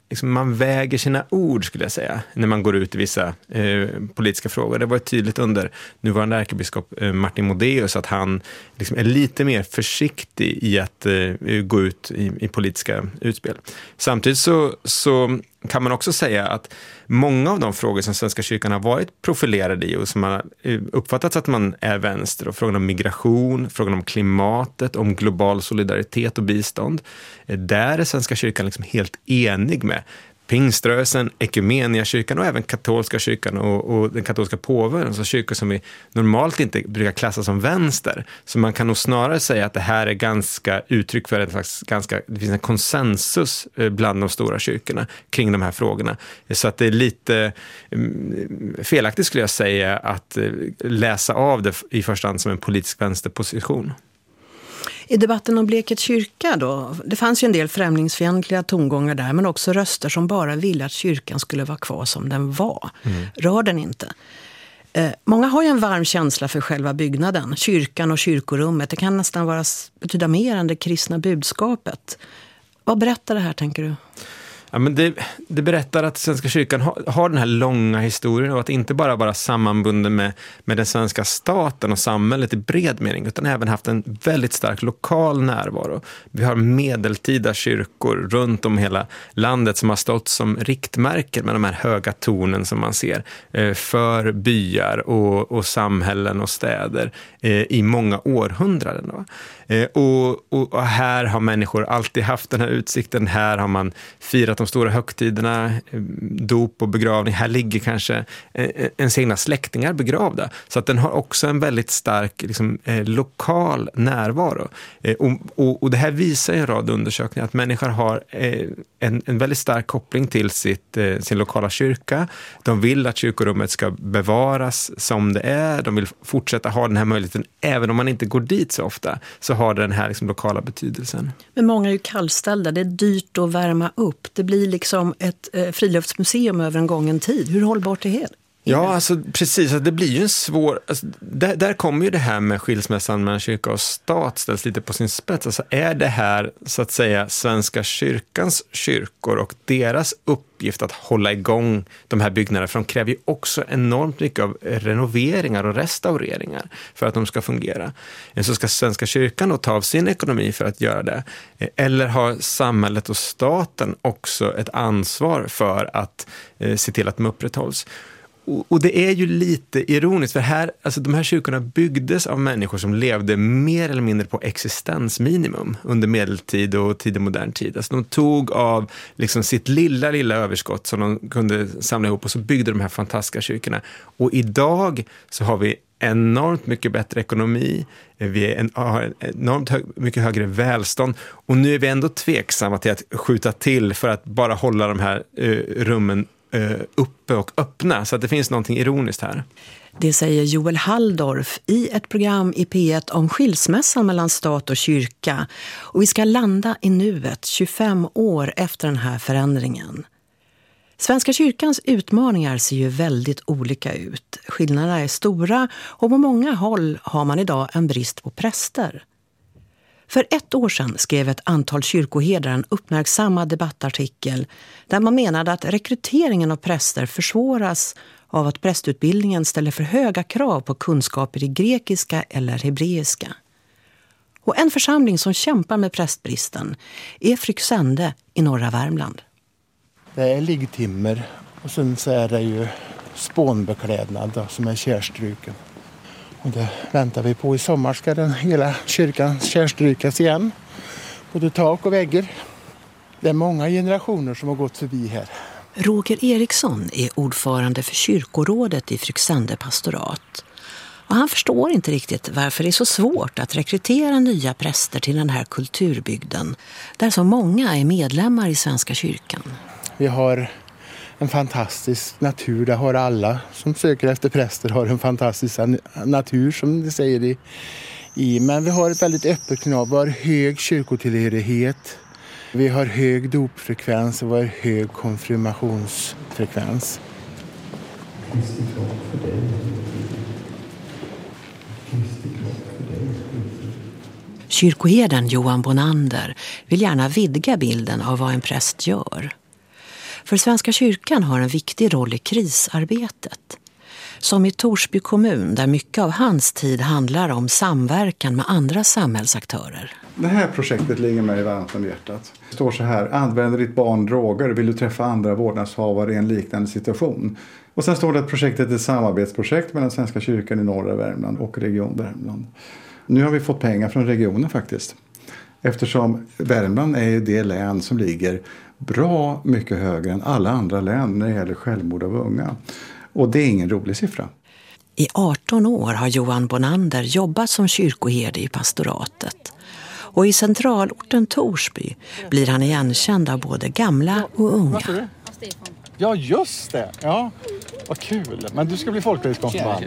Speaker 2: liksom, man väger sina ord, skulle jag säga, när man går ut i vissa politiska frågor. Det var tydligt under nuvarande ärkebiskop Martin Modéus att han liksom är lite mer försiktig i att gå ut i politiska utspel. Samtidigt så kan man också säga att många av de frågor som Svenska kyrkan har varit profilerade i och som man har uppfattat att man är vänster, och frågan om migration, frågan om klimatet, om global solidaritet och bistånd, där är Svenska kyrkan liksom helt enig med Pingströrelsen, Ekumeniakyrkan och även katolska kyrkan och den katolska påven, alltså kyrkor som vi normalt inte brukar klassa som vänster. Så man kan nog snarare säga att det här är ganska uttryck för det finns en konsensus bland de stora kyrkorna kring de här frågorna. Så att det är lite felaktigt, skulle jag säga, att läsa av det i första hand som en politisk vänsterposition.
Speaker 1: I debatten om Bleket kyrka då, det fanns ju en del främlingsfientliga tongångar där, men också röster som bara ville att kyrkan skulle vara kvar som den var. Rör den inte. Många har ju en varm känsla för själva byggnaden, kyrkan och kyrkorummet. Det kan nästan betyda mer än det kristna budskapet. Vad berättar det här, tänker du?
Speaker 2: Ja, men det berättar att Svenska kyrkan har den här långa historien och att inte bara vara sammanbunden med den svenska staten och samhället i bred mening, utan även haft en väldigt stark lokal närvaro. Vi har medeltida kyrkor runt om hela landet som har stått som riktmärken med de här höga tornen som man ser för byar och samhällen och städer i många århundraden. Då. Och här har människor alltid haft den här utsikten. Här har man firat de stora högtiderna, dop och begravning. Här ligger kanske ens egna släktingar begravda. Så att den har också en väldigt stark liksom, lokal närvaro. Och det här visar en rad undersökningar att människor har en väldigt stark koppling till sin lokala kyrka. De vill att kyrkorummet ska bevaras som det är. De vill fortsätta ha den här möjligheten även om man inte går dit så ofta, så har den här liksom lokala betydelsen.
Speaker 1: Men många är ju kallställda. Det är dyrt att värma upp. Det blir liksom ett friluftsmuseum över en gången tid. Hur hållbart är det?
Speaker 2: Ja, alltså precis. Det blir ju en svår... Alltså, där kommer ju det här med skilsmässan mellan kyrka och stat ställs lite på sin spets. Alltså, är det här, så att säga, Svenska kyrkans kyrkor och deras uppgift att hålla igång de här byggnaderna? För de kräver ju också enormt mycket av renoveringar och restaureringar för att de ska fungera. Så ska Svenska kyrkan då ta av sin ekonomi för att göra det? Eller har samhället och staten också ett ansvar för att se till att de upprätthålls? Och det är ju lite ironiskt, för här, alltså de här kyrkorna byggdes av människor som levde mer eller mindre på existensminimum under medeltid och tidig modern tid. Alltså de tog av liksom sitt lilla överskott som de kunde samla ihop, och så byggde de här fantastiska kyrkorna. Och idag så har vi enormt mycket bättre ekonomi, vi har enormt mycket högre välstånd, och nu är vi ändå tveksamma till att skjuta till för att bara hålla de här rummen uppe och öppna, så att det finns någonting ironiskt här.
Speaker 1: Det säger Joel Halldorf i ett program i P1 om skilsmässan mellan stat och kyrka. Och vi ska landa i nuet 25 år efter den här förändringen. Svenska kyrkans utmaningar ser ju väldigt olika ut. Skillnaderna är stora och på många håll har man idag en brist på präster. För 1 år sedan skrev ett antal kyrkoherdar en uppmärksammad debattartikel där man menade att rekryteringen av präster försvåras av att prästutbildningen ställer för höga krav på kunskaper i grekiska eller hebreiska. Och en församling som kämpar med prästbristen är Fryksände i norra Värmland.
Speaker 20: Det är liggtimmer och sen så är det ju spånbeklädnad då, som är kärstruken. Och det väntar vi på. I sommar ska den hela kyrkan kärstrykas igen. Både tak och väggar. Det är många generationer som har gått förbi här.
Speaker 1: Roger Eriksson är ordförande för kyrkorådet i Fryksände pastorat. Och han förstår inte riktigt varför det är så svårt att rekrytera nya präster till den här kulturbygden, där så många är medlemmar i Svenska kyrkan.
Speaker 20: Vi har en fantastisk natur, det har alla som söker efter präster har en fantastisk natur som det säger i. Men vi har ett väldigt öppet klimat, vi har hög kyrkotillhörighet, vi har hög dopfrekvens och vi har hög konfirmationsfrekvens.
Speaker 1: Kyrkoherden Johan Bonander vill gärna vidga bilden av vad en präst gör. För Svenska kyrkan har en viktig roll i krisarbetet. Som i Torsby kommun där mycket av hans tid handlar om samverkan med andra samhällsaktörer.
Speaker 21: Det här projektet ligger mig varmt om hjärtat. Det står så här: använder ditt barn droger, vill du träffa andra vårdnadshavare i en liknande situation? Och sen står det att projektet är ett samarbetsprojekt mellan Svenska kyrkan i norra Värmland och Region Värmland. Nu har vi fått pengar från regionen faktiskt. Eftersom Värmland är det län som ligger bra mycket högre än alla andra län när det gäller självmord av unga. Och det är ingen rolig siffra.
Speaker 1: I 18 år har Johan Bonander jobbat som kyrkoherde i pastoratet. Och i centralorten Torsby blir han igenkänd av både gamla och unga.
Speaker 21: Ja, just det. Ja, vad kul. Men du ska bli folkrörelsekonfirmand.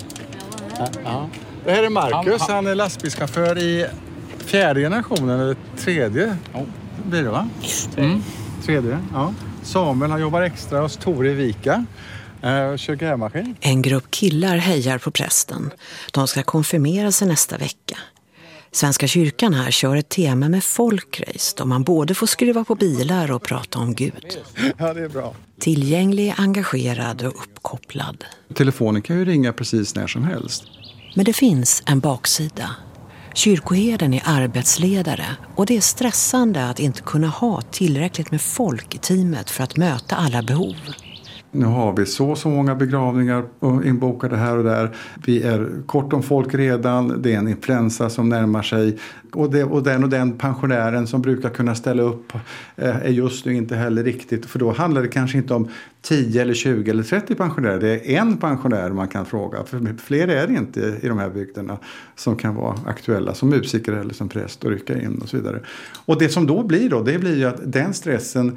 Speaker 21: Ja. Det här är Marcus. Han är lastbilschaufför i 4:e generationen, eller 3:e. Blir det va? Mm. 3:e, ja. Samuel, han jobbar extra hos Tore i Vika. Kör grävmaskin.
Speaker 1: En grupp killar hejar på prästen. De ska konfirmera sig nästa vecka. Svenska kyrkan här kör ett tema med folkrace då man både får skruva på bilar och prata om Gud.
Speaker 21: Ja, det är bra.
Speaker 1: Tillgänglig, engagerad och uppkopplad.
Speaker 21: Telefonen kan ju ringa precis när som helst.
Speaker 1: Men det finns en baksida. Kyrkoherden är arbetsledare och det är stressande att inte kunna ha tillräckligt med folk i teamet för att möta alla behov.
Speaker 21: Nu har vi så många begravningar inbokade här och där. Vi är kort om folk redan. Det är en influensa som närmar sig. Och den pensionären som brukar kunna ställa upp är just nu inte heller riktigt. För då handlar det kanske inte om 10 eller 20 eller 30 pensionärer. Det är en pensionär man kan fråga. För fler är det inte i de här bygderna som kan vara aktuella som musiker eller som präst och rycka in och så vidare. Och det som då blir det blir ju att den stressen,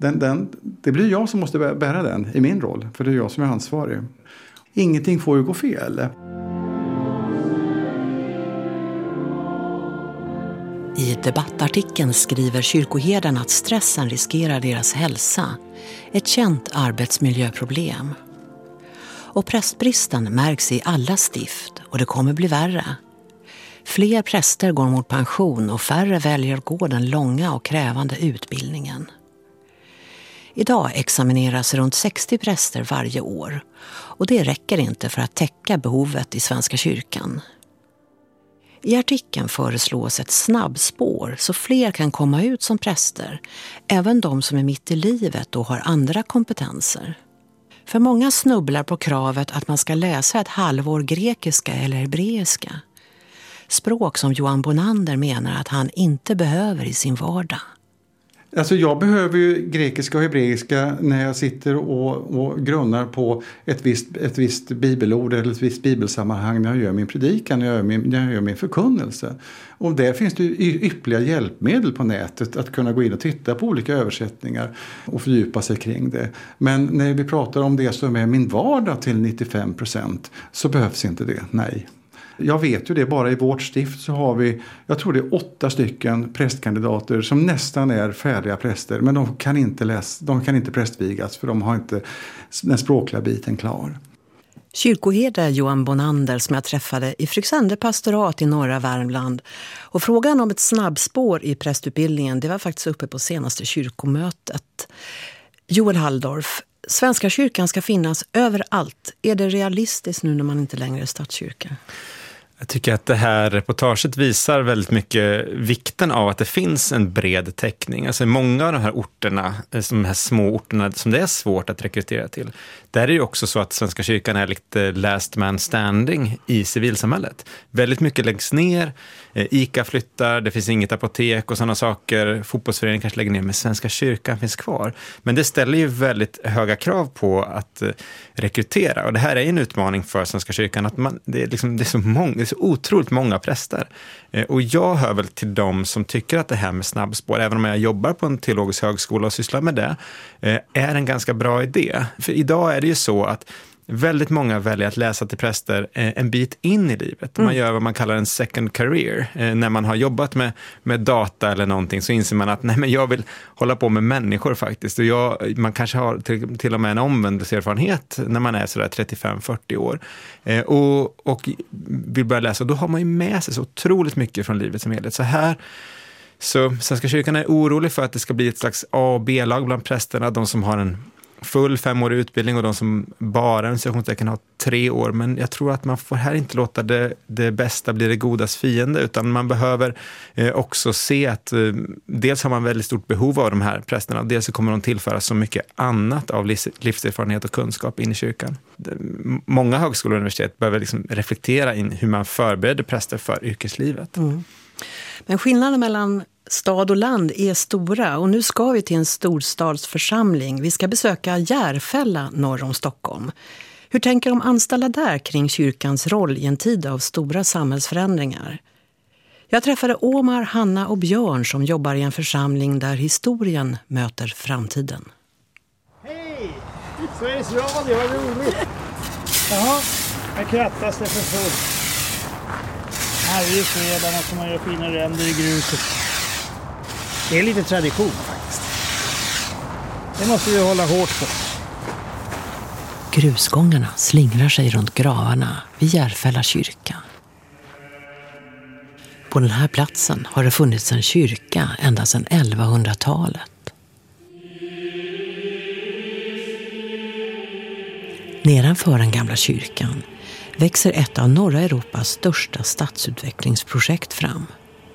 Speaker 21: det blir jag som måste bära den i min roll. För det är jag som är ansvarig. Ingenting får ju gå fel.
Speaker 1: I debattartikeln skriver kyrkoherden att stressen riskerar deras hälsa. Ett känt arbetsmiljöproblem. Och prästbristen märks i alla stift och det kommer bli värre. Fler präster går mot pension och färre väljer att gå den långa och krävande utbildningen. Idag examineras runt 60 präster varje år och det räcker inte för att täcka behovet i Svenska kyrkan. I artikeln föreslås ett snabbspår så fler kan komma ut som präster, även de som är mitt i livet och har andra kompetenser. För många snubblar på kravet att man ska läsa ett halvår grekiska eller hebreiska. Språk som Johan Bonander menar att han inte behöver i sin vardag.
Speaker 21: Alltså jag behöver ju grekiska och hebreiska när jag sitter och grunnar på ett visst bibelord eller ett visst bibelsammanhang när jag gör min predikan, när jag gör min förkunnelse. Och där finns det ju ypperliga hjälpmedel på nätet att kunna gå in och titta på olika översättningar och fördjupa sig kring det. Men när vi pratar om det som är min vardag till 95% så behövs inte det, nej. Jag vet ju det, bara i vårt stift så har vi, jag tror det är 8 stycken prästkandidater som nästan är färdiga präster. Men de kan inte prästvigas för de har inte den språkliga biten klar.
Speaker 1: Kyrkoherde Johan Bonander som jag träffade i Fryksände pastorat i norra Värmland. Och frågan om ett snabbspår i prästutbildningen, det var faktiskt uppe på senaste kyrkomötet. Joel Halldorf, Svenska kyrkan ska finnas överallt. Är det realistiskt nu när man inte längre är statskyrka?
Speaker 2: Jag tycker att det här reportaget visar väldigt mycket vikten av att det finns en bred täckning. Alltså många av de här orterna, de här små orterna som det är svårt att rekrytera till. Där är det ju också så att Svenska kyrkan är lite last man standing i civilsamhället. Väldigt mycket läggs ner, ICA flyttar, det finns inget apotek och sådana saker. Fotbollsföreningen kanske lägger ner, men Svenska kyrkan finns kvar. Men det ställer ju väldigt höga krav på att rekrytera. Och det här är en utmaning för Svenska kyrkan att det är så otroligt många präster. Och jag hör väl till dem som tycker att det här med snabbspår, även om jag jobbar på en teologisk högskola och sysslar med det, är en ganska bra idé. För idag är det ju så att väldigt många väljer att läsa till präster en bit in i livet. Man gör vad man kallar en second career. När man har jobbat med data eller någonting så inser man att nej, men jag vill hålla på med människor faktiskt. Och man kanske har till och med en omvändelseerfarenhet när man är sådär 35-40 år. Och vill börja läsa. Och då har man ju med sig så otroligt mycket från livet som helhet. Så Svenska kyrkan är orolig för att det ska bli ett slags A- och B-lag bland prästerna. De som har en full 5-årig utbildning och de som bara har 3 år. Men jag tror att man får här inte låta det bästa bli det godas fiende, utan man behöver också se att dels har man väldigt stort behov av de här prästerna, dels så kommer de tillföra så mycket annat av livserfarenhet och kunskap in i kyrkan. Många högskolor och universitet behöver liksom reflektera in hur man förbereder präster för yrkeslivet.
Speaker 1: Mm. Men skillnaden mellan stad och land är stora och nu ska vi till en storstadsförsamling. Vi ska besöka Järfälla norr om Stockholm. Hur tänker de anställda där kring kyrkans roll i en tid av stora samhällsförändringar? Jag träffade Omar, Hanna och Björn som jobbar i en församling där historien möter framtiden.
Speaker 15: Hej! Sveriges Radio, vad roligt! Jaha, här krattas det för fullt. Varje fredag måste man göra fina ränder i gruset. Det är lite tradition faktiskt. Det måste vi hålla hårt på.
Speaker 1: Grusgångarna slingrar sig runt gravarna vid Järfälla kyrka. På den här platsen har det funnits en kyrka ända sedan 1100-talet. Nedanför den gamla kyrkan växer ett av norra Europas största stadsutvecklingsprojekt fram.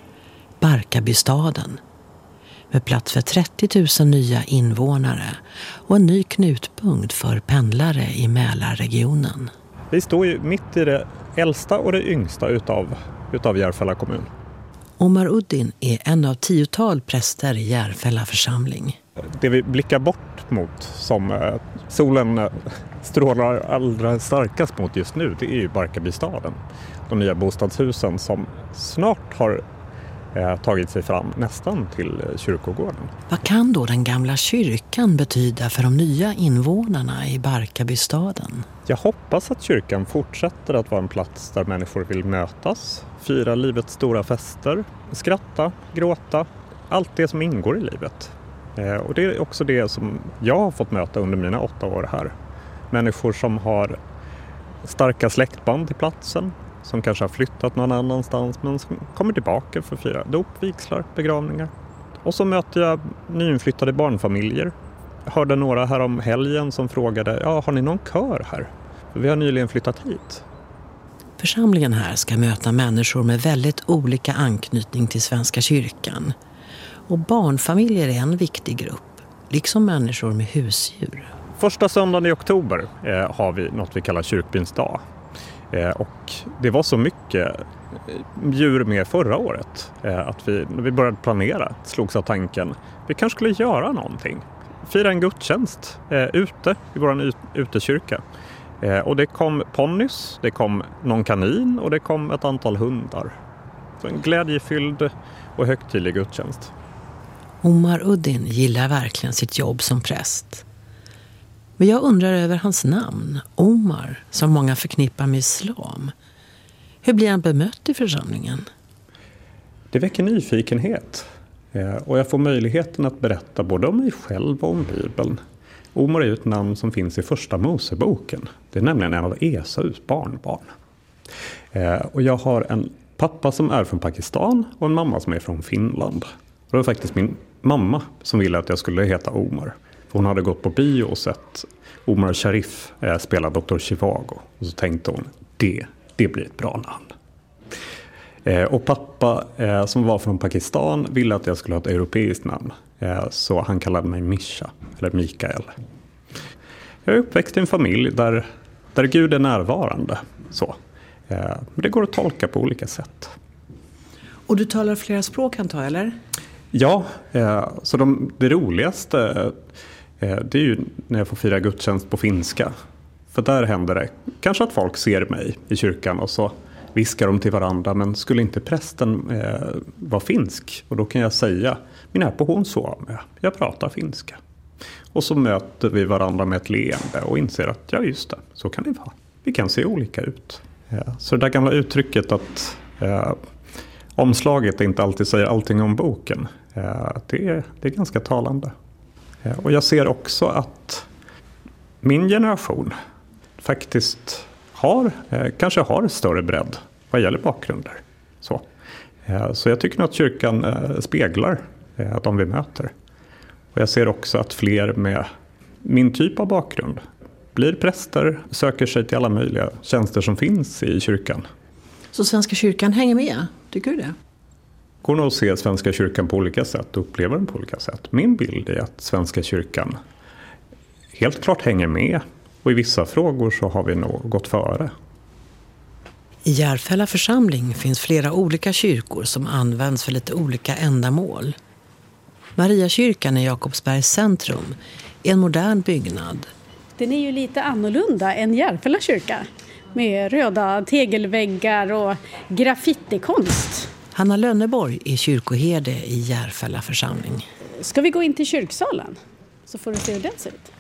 Speaker 1: Barkarbystaden, med plats för 30 000 nya invånare och en ny knutpunkt för pendlare i Mälarregionen.
Speaker 3: Vi står ju mitt i det äldsta och det yngsta utav Järfälla kommun.
Speaker 1: Omar Uddin är en av 10-tal präster i Järfälla församling.
Speaker 3: Det vi blickar bort mot, som solen strålar allra starkast mot just nu, det är ju Barkarbystaden. De nya bostadshusen som snart har tagit sig fram nästan till kyrkogården.
Speaker 1: Vad kan då den gamla kyrkan betyda för de nya invånarna i Barkarbystaden?
Speaker 3: Jag hoppas att kyrkan fortsätter att vara en plats där människor vill mötas, fira livets stora fester, skratta, gråta, allt det som ingår i livet. Och det är också det som jag har fått möta under mina 8 år här. Människor som har starka släktband till platsen, som kanske har flyttat någon annanstans men som kommer tillbaka för att fira dop, vigslar, begravningar. Och så möter jag nyinflyttade barnfamiljer. Jag hörde några här om helgen som frågade, har ni någon kör här? För vi har nyligen flyttat hit.
Speaker 1: Församlingen här ska möta människor med väldigt olika anknytning till Svenska kyrkan. Och barnfamiljer är en viktig grupp, liksom människor med husdjur.
Speaker 3: Första söndagen i oktober har vi något vi kallar kyrkbyns dag. Och det var så mycket djur med förra året att när vi började planera slogs av tanken vi kanske skulle göra någonting. Fira en gudstjänst ute i vår utekyrka. Och det kom ponnys, det kom någon kanin och det kom ett antal hundar. Så en glädjefylld och högtidlig gudstjänst.
Speaker 1: Omar Uddin gillar verkligen sitt jobb som präst. Men jag undrar över hans namn, Omar, som många förknippar med islam. Hur blir han bemött i församlingen?
Speaker 3: Det väcker nyfikenhet. Och jag får möjligheten att berätta både om mig själv och om Bibeln. Omar är ju ett namn som finns i första Moseboken. Det är nämligen en av Esaus barnbarn. Och jag har en pappa som är från Pakistan och en mamma som är från Finland. Och det var faktiskt min mamma som ville att jag skulle heta Omar. Hon hade gått på bio och sett Omar Sharif spela Dr. Zhivago. Och så tänkte hon, det blir ett bra namn. Och pappa som var från Pakistan ville att jag skulle ha ett europeiskt namn. Så han kallade mig Misha, eller Mikael. Jag är uppväxt i en familj där Gud är närvarande. Så. Men det går att tolka på olika sätt.
Speaker 1: Och du talar flera språk antar jag, eller?
Speaker 3: Ja, så det roligaste det är ju när jag får fira gudstjänst på finska. För där händer det kanske att folk ser mig i kyrkan och så viskar de till varandra. Men skulle inte prästen vara finsk? Och då kan jag säga, min här på hon Suomea, jag pratar finska. Och så möter vi varandra med ett leende och inser att ja just det, så kan det vara. Vi kan se olika ut. Så det där gamla uttrycket att omslaget inte alltid säger allting om boken. Det är ganska talande. Och jag ser också att min generation faktiskt kanske har större bredd vad gäller bakgrunder. Så jag tycker nog att kyrkan speglar de vi möter. Och jag ser också att fler med min typ av bakgrund blir präster, söker sig till alla möjliga tjänster som finns i kyrkan.
Speaker 1: Så Svenska kyrkan hänger med, tycker du det?
Speaker 3: Går nog att se Svenska kyrkan på olika sätt och upplever den på olika sätt. Min bild är att Svenska kyrkan helt klart hänger med, och i vissa frågor så har vi nog gått före.
Speaker 1: I Järfälla församling finns flera olika kyrkor som används för lite olika ändamål. Mariakyrkan i Jakobsbergs centrum är en modern byggnad.
Speaker 4: Den är ju lite annorlunda än Järfälla kyrka, med röda tegelväggar och graffitikonst.
Speaker 1: Hanna Lönneborg är kyrkoherde i Järfälla församling.
Speaker 4: Ska vi gå in till kyrksalen så får du se hur den ser ut.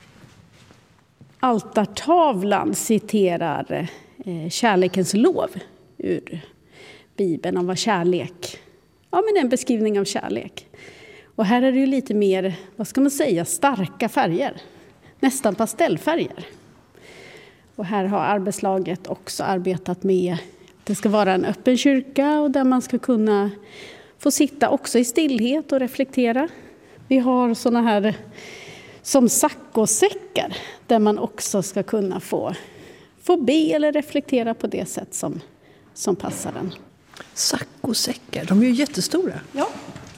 Speaker 4: Altartavlan citerar kärlekens lov ur Bibeln om vad kärlek. Ja, men en beskrivning av kärlek. Och här är det ju lite mer, vad ska man säga, starka färger. Nästan pastellfärger. Och här har arbetslaget också arbetat med att det ska vara en öppen kyrka och där man ska kunna få sitta också i stillhet och reflektera. Vi har såna här som saccosäckar där man också ska kunna få be eller reflektera på det sätt som passar den.
Speaker 1: Saccosäckar, de är ju jättestora.
Speaker 4: Ja.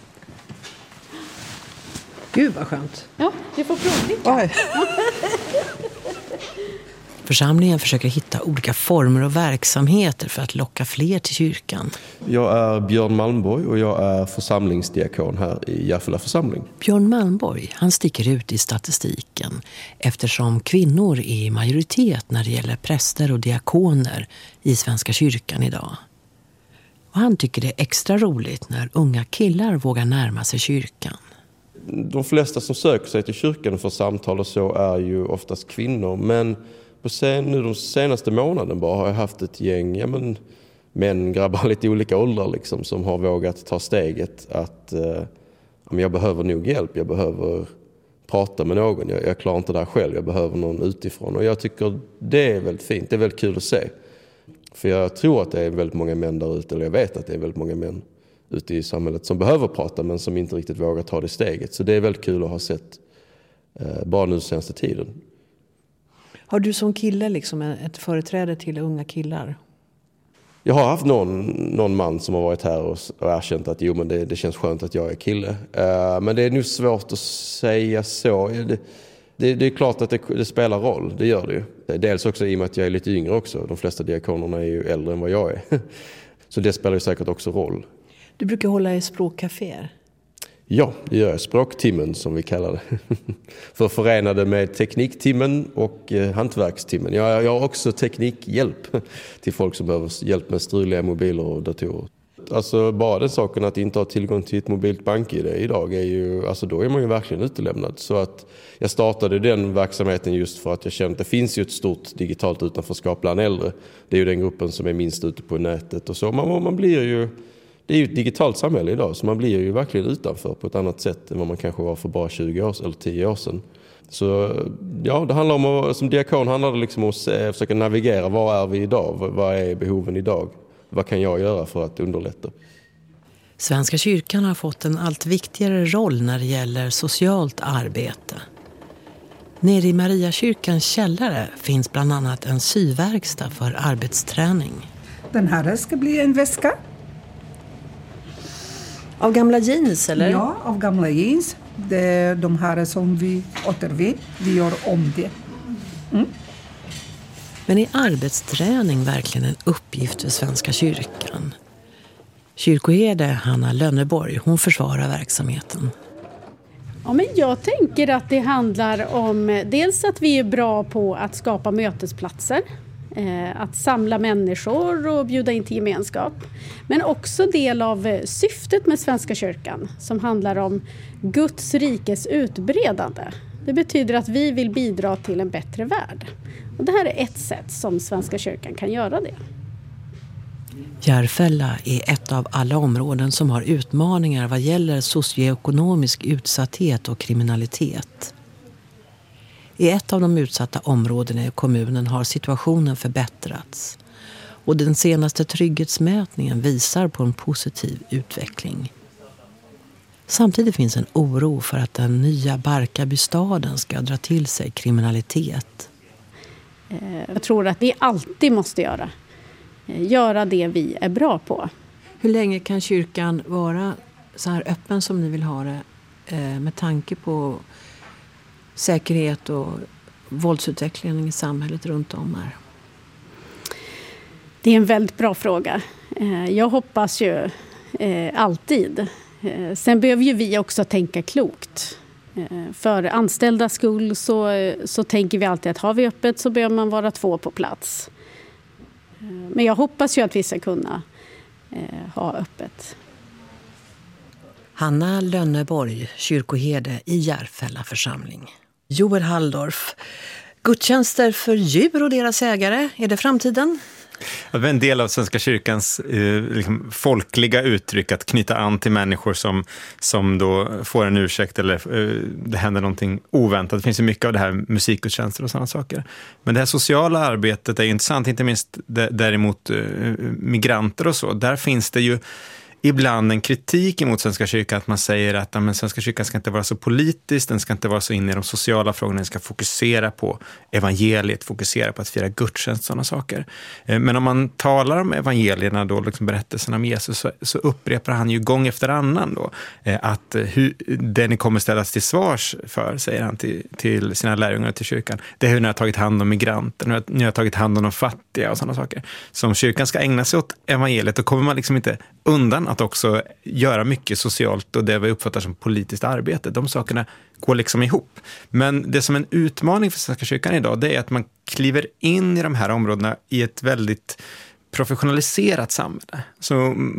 Speaker 1: Gud vad skönt.
Speaker 4: Ja, du får provdricka.
Speaker 1: Församlingen försöker hitta olika former och verksamheter för att locka fler till kyrkan.
Speaker 22: Jag är Björn Malmborg och jag är församlingsdiakon här i Järfälla församling.
Speaker 1: Björn Malmborg, han sticker ut i statistiken eftersom kvinnor är i majoritet när det gäller präster och diakoner i Svenska kyrkan idag. Och han tycker det är extra roligt när unga killar vågar närma sig kyrkan.
Speaker 22: De flesta som söker sig till kyrkan för samtal och så är ju oftast kvinnor, men nu de senaste månaden bara har jag haft ett gäng män, grabbar lite i olika åldrar liksom, som har vågat ta steget att jag behöver nog hjälp, jag behöver prata med någon, jag klarar inte det här själv, jag behöver någon utifrån. Och jag tycker det är väldigt fint, det är väldigt kul att se. För jag tror att det är väldigt många män där ute, eller jag vet att det är väldigt många män ute i samhället som behöver prata men som inte riktigt vågar ta det steget. Så det är väldigt kul att ha sett bara nu senaste tiden.
Speaker 1: Har du som kille liksom ett företräde till unga killar?
Speaker 22: Jag har haft någon man som har varit här och erkänt att det känns skönt att jag är kille. Men det är nog svårt att säga så. Det är klart att det spelar roll, det gör det ju. Dels också i och med att jag är lite yngre också. De flesta diakonerna är ju äldre än vad jag är. Så det spelar ju säkert också roll.
Speaker 1: Du brukar hålla i språkcaféer?
Speaker 22: Ja, det gör jag. Språktimmen som vi kallar det. För förenade med tekniktimmen och hantverkstimmen. Jag har också teknikhjälp till folk som behöver hjälp med struliga mobiler och datorer. Alltså bara den saken att inte ha tillgång till ett mobilt bank-ID idag är ju, alltså då är man ju verkligen utelämnad. Så att jag startade den verksamheten just för att jag kände att det finns ju ett stort digitalt utanförskap bland äldre. Det är ju den gruppen som är minst ute på nätet och så. Man blir ju, det är ju ett digitalt samhälle idag så man blir ju verkligen utanför på ett annat sätt än vad man kanske var för bara 20 år eller 10 år sedan. Så ja, det handlar om som diakon handlar det liksom om att försöka navigera. Var är vi idag? Vad är behoven idag? Vad kan jag göra för att underlätta?
Speaker 1: Svenska kyrkan har fått en allt viktigare roll när det gäller socialt arbete. Nere i Mariakyrkans källare finns bland annat en syverkstad för arbetsträning.
Speaker 23: Den här ska bli en väska.
Speaker 1: Av gamla jeans eller?
Speaker 23: Ja, av gamla jeans. Det är de här som vi återvinner. Vi gör om det. Mm.
Speaker 1: Men är arbetsträning verkligen en uppgift för Svenska kyrkan? Kyrkoherde Hanna Lönneborg, hon försvarar verksamheten.
Speaker 4: Ja, men jag tänker att det handlar om dels att vi är bra på att skapa mötesplatser. Att samla människor och bjuda in till gemenskap. Men också del av syftet med Svenska kyrkan som handlar om Guds rikes utbredande. Det betyder att vi vill bidra till en bättre värld. Och det här är ett sätt som Svenska kyrkan kan göra det.
Speaker 1: Järfälla är ett av alla områden som har utmaningar vad gäller socioekonomisk utsatthet och kriminalitet. I ett av de utsatta områdena i kommunen har situationen förbättrats. Och den senaste trygghetsmätningen visar på en positiv utveckling. Samtidigt finns en oro för att den nya Barkarbystaden ska dra till sig kriminalitet.
Speaker 4: Jag tror att vi alltid måste göra det vi är bra på.
Speaker 1: Hur länge kan kyrkan vara så här öppen som ni vill ha det med tanke på säkerhet och våldsutvecklingen i samhället runt om här?
Speaker 4: Det är en väldigt bra fråga. Jag hoppas ju alltid. Sen behöver ju vi också tänka klokt. För anställdas skull så tänker vi alltid att har vi öppet så behöver man vara 2 på plats. Men jag hoppas ju att vi ska kunna ha öppet.
Speaker 1: Hanna Lönneborg, kyrkoherde i Järfälla församling. Joel Halldorf, gudstjänster för djur och deras ägare, är det framtiden?
Speaker 2: Det var en del av Svenska kyrkans liksom folkliga uttryck att knyta an till människor som då får en ursäkt eller det händer någonting oväntat. Det finns ju mycket av det här musikgudstjänster och sådana saker. Men det här sociala arbetet är intressant, inte minst däremot migranter och så. Där finns det ju ibland en kritik emot Svenska kyrkan att man säger att Svenska kyrkan ska inte vara så politisk, den ska inte vara så inne i de sociala frågorna, den ska fokusera på evangeliet, fokusera på att fira gudstjänst och sådana saker. Men om man talar om evangelierna då, liksom berättelsen om Jesus, så upprepar han ju gång efter annan då att det ni kommer ställas till svars för, säger han till sina lärjungar till kyrkan, det är hur ni har tagit hand om migranter, ni har tagit hand om de fattiga och sådana saker. Så om kyrkan ska ägna sig åt evangeliet, då kommer man liksom inte undan att också göra mycket socialt och det vi uppfattar som politiskt arbete. De sakerna går liksom ihop. Men det som är en utmaning för Svenska kyrkan idag, det är att man kliver in i de här områdena i ett väldigt professionaliserat samhälle. Så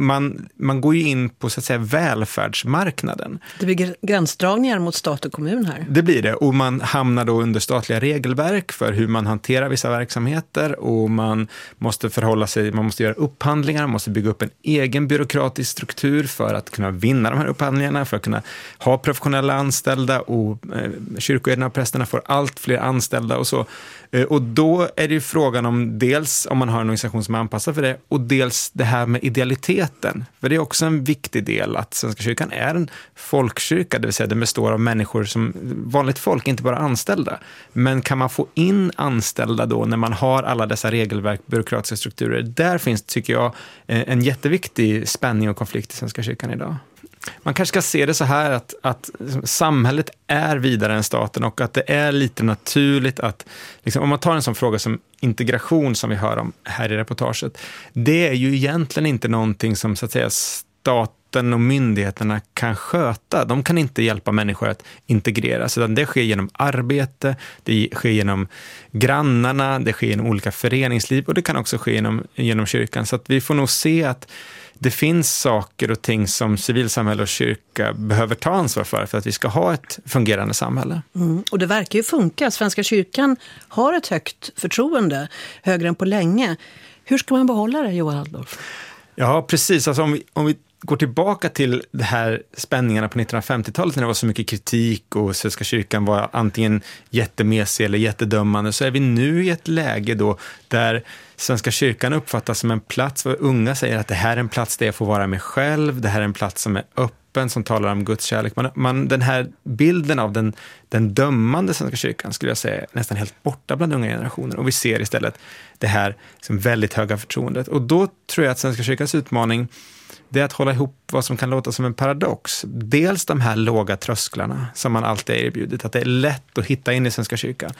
Speaker 2: man går ju in på så att säga välfärdsmarknaden.
Speaker 1: Det blir gränsdragningar mot stat och kommun här.
Speaker 2: Det blir det, och man hamnar då under statliga regelverk för hur man hanterar vissa verksamheter, och man måste förhålla sig, man måste göra upphandlingar, man måste bygga upp en egen byråkratisk struktur för att kunna vinna de här upphandlingarna, för att kunna ha professionella anställda, och kyrkoherdarna och prästerna får allt fler anställda och så. Och då är det ju frågan om dels om man har en organisation som är anpassad för det, och dels det här med idealiteten. För det är också en viktig del att Svenska kyrkan är en folkkyrka, det vill säga den består av människor som vanligt folk, inte bara anställda. Men kan man få in anställda då när man har alla dessa regelverk, byråkratiska strukturer? Där finns, tycker jag, en jätteviktig spänning och konflikt i Svenska kyrkan idag. Man kanske ska se det så här att samhället är vidare än staten, och att det är lite naturligt att, liksom, om man tar en sån fråga som integration som vi hör om här i reportaget, det är ju egentligen inte någonting som så att säga staten och myndigheterna kan sköta. De kan inte hjälpa människor att integreras, utan det sker genom arbete, det sker genom grannarna, det sker genom olika föreningsliv, och det kan också ske genom kyrkan. Så att vi får nog se att det finns saker och ting som civilsamhälle och kyrka behöver ta ansvar för att vi ska ha ett fungerande samhälle.
Speaker 1: Och det verkar ju funka. Svenska kyrkan har ett högt förtroende, högre än på länge. Hur ska man behålla det, Joel Halldorf?
Speaker 2: Ja, precis. Alltså om vi går tillbaka till det här spänningarna på 1950-talet när det var så mycket kritik och Svenska kyrkan var antingen jättemesig eller jättedömande, så är vi nu i ett läge då där Svenska kyrkan uppfattas som en plats där unga säger att det här är en plats där jag får vara mig själv, det här är en plats som är öppen, som talar om Guds kärlek. Den här bilden av den dömande Svenska kyrkan skulle jag säga nästan helt borta bland unga generationer, och vi ser istället det här som väldigt höga förtroendet. Och då tror jag att Svenska kyrkans utmaning, det är att hålla ihop vad som kan låta som en paradox. Dels de här låga trösklarna som man alltid är erbjudit, att det är lätt att hitta in i Svenska kyrkan.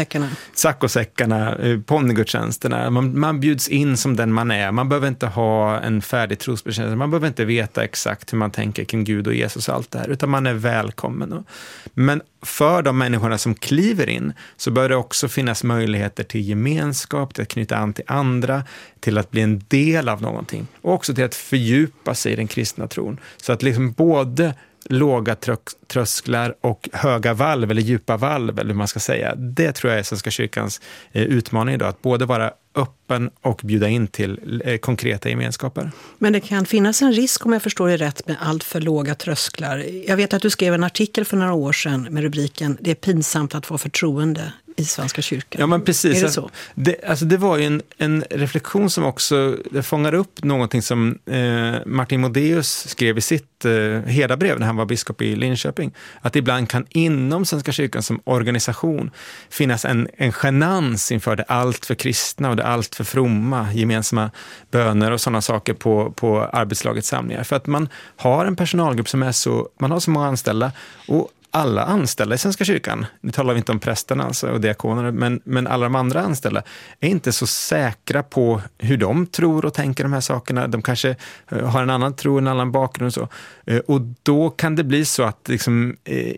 Speaker 2: Saccosäckarna, ponnygudstjänsterna. Man bjuds in som den man är. Man behöver inte ha en färdig trosbekännelse. Man behöver inte veta exakt hur man tänker kring Gud och Jesus och allt det här, utan man är välkommen. Men för de människorna som kliver in så bör det också finnas möjligheter till gemenskap, till att knyta an till andra, till att bli en del av någonting, och också till att fördjupa sig i den kristna tron. Så att liksom både låga trösklar och höga valv eller djupa valv, eller hur man ska säga, det tror jag är Svenska kyrkans utmaning idag, att både vara öppen och bjuda in till konkreta gemenskaper.
Speaker 1: Men det kan finnas en risk, om jag förstår det rätt, med allt för låga trösklar. Jag vet att du skrev en artikel för några år sedan med rubriken "Det är pinsamt att få förtroende". i Svenska kyrkan.
Speaker 2: Ja, men precis.
Speaker 1: Är det så?
Speaker 2: Det var ju en reflektion som också fångar upp någonting som Martin Modéus skrev i sitt herdabrev när han var biskop i Linköping. Att ibland kan inom Svenska kyrkan som organisation finnas en genans inför det allt för kristna och det allt för fromma, gemensamma böner och sådana saker på arbetslagets samlingar. För att man har en personalgrupp som man har så många anställda, och alla anställda i Svenska kyrkan, nu talar vi inte om prästerna alltså, och diakonerna, men alla de andra anställda är inte så säkra på hur de tror och tänker de här sakerna. De kanske har en annan tro, en annan bakgrund och så. Och då kan det bli så att liksom,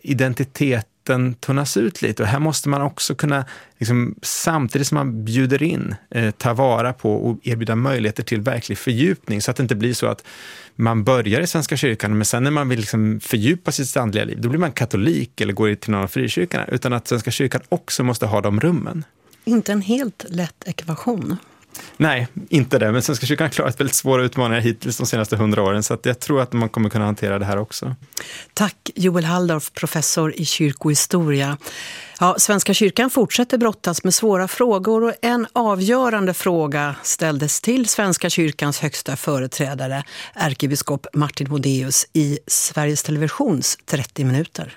Speaker 2: identiteten tunnas ut lite, och här måste man också kunna liksom, samtidigt som man bjuder in, ta vara på och erbjuda möjligheter till verklig fördjupning, så att det inte blir så att man börjar i Svenska kyrkan, men sen när man vill liksom fördjupa sitt andliga liv, då blir man katolik eller går till någon av frikyrkorna, utan att Svenska kyrkan också måste ha de rummen.
Speaker 1: Inte en helt lätt ekvation.
Speaker 2: Nej, inte det. Men Svenska kyrkan har klarat väldigt svåra utmaningar hittills de senaste 100 åren, så att jag tror att man kommer kunna hantera det här också.
Speaker 1: Tack Joel Halldorf, professor i kyrkohistoria. Ja, Svenska kyrkan fortsätter brottas med svåra frågor, och en avgörande fråga ställdes till Svenska kyrkans högsta företrädare, ärkebiskop Martin Modéus, i Sveriges Televisions 30 minuter.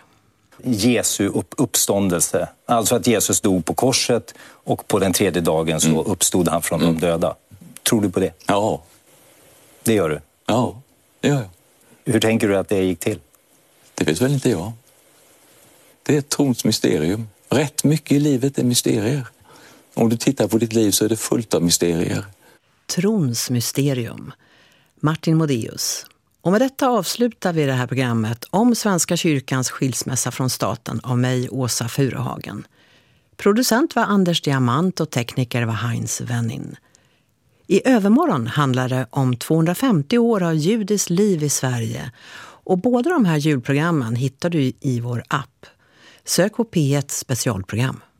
Speaker 5: Jesu uppståndelse, alltså att Jesus dog på korset och på den tredje dagen så uppstod han från de döda. Tror du på det?
Speaker 7: Ja.
Speaker 5: Det gör du?
Speaker 7: Ja, det gör jag.
Speaker 5: Hur tänker du att det gick till?
Speaker 7: Det vet väl inte jag. Det är ett trons mysterium. Rätt mycket i livet är mysterier. Om du tittar på ditt liv så är det fullt av mysterier.
Speaker 1: Trons mysterium. Martin Modéus. Och med detta avslutar vi det här programmet om Svenska kyrkans skilsmässa från staten av mig, Åsa Furuhagen. Producent var Anders Diamant och tekniker var Heinz Wennin. I övermorgon handlar det om 250 år av judiskt liv i Sverige. Och båda de här julprogrammen hittar du i vår app. Sök på P1 specialprogram.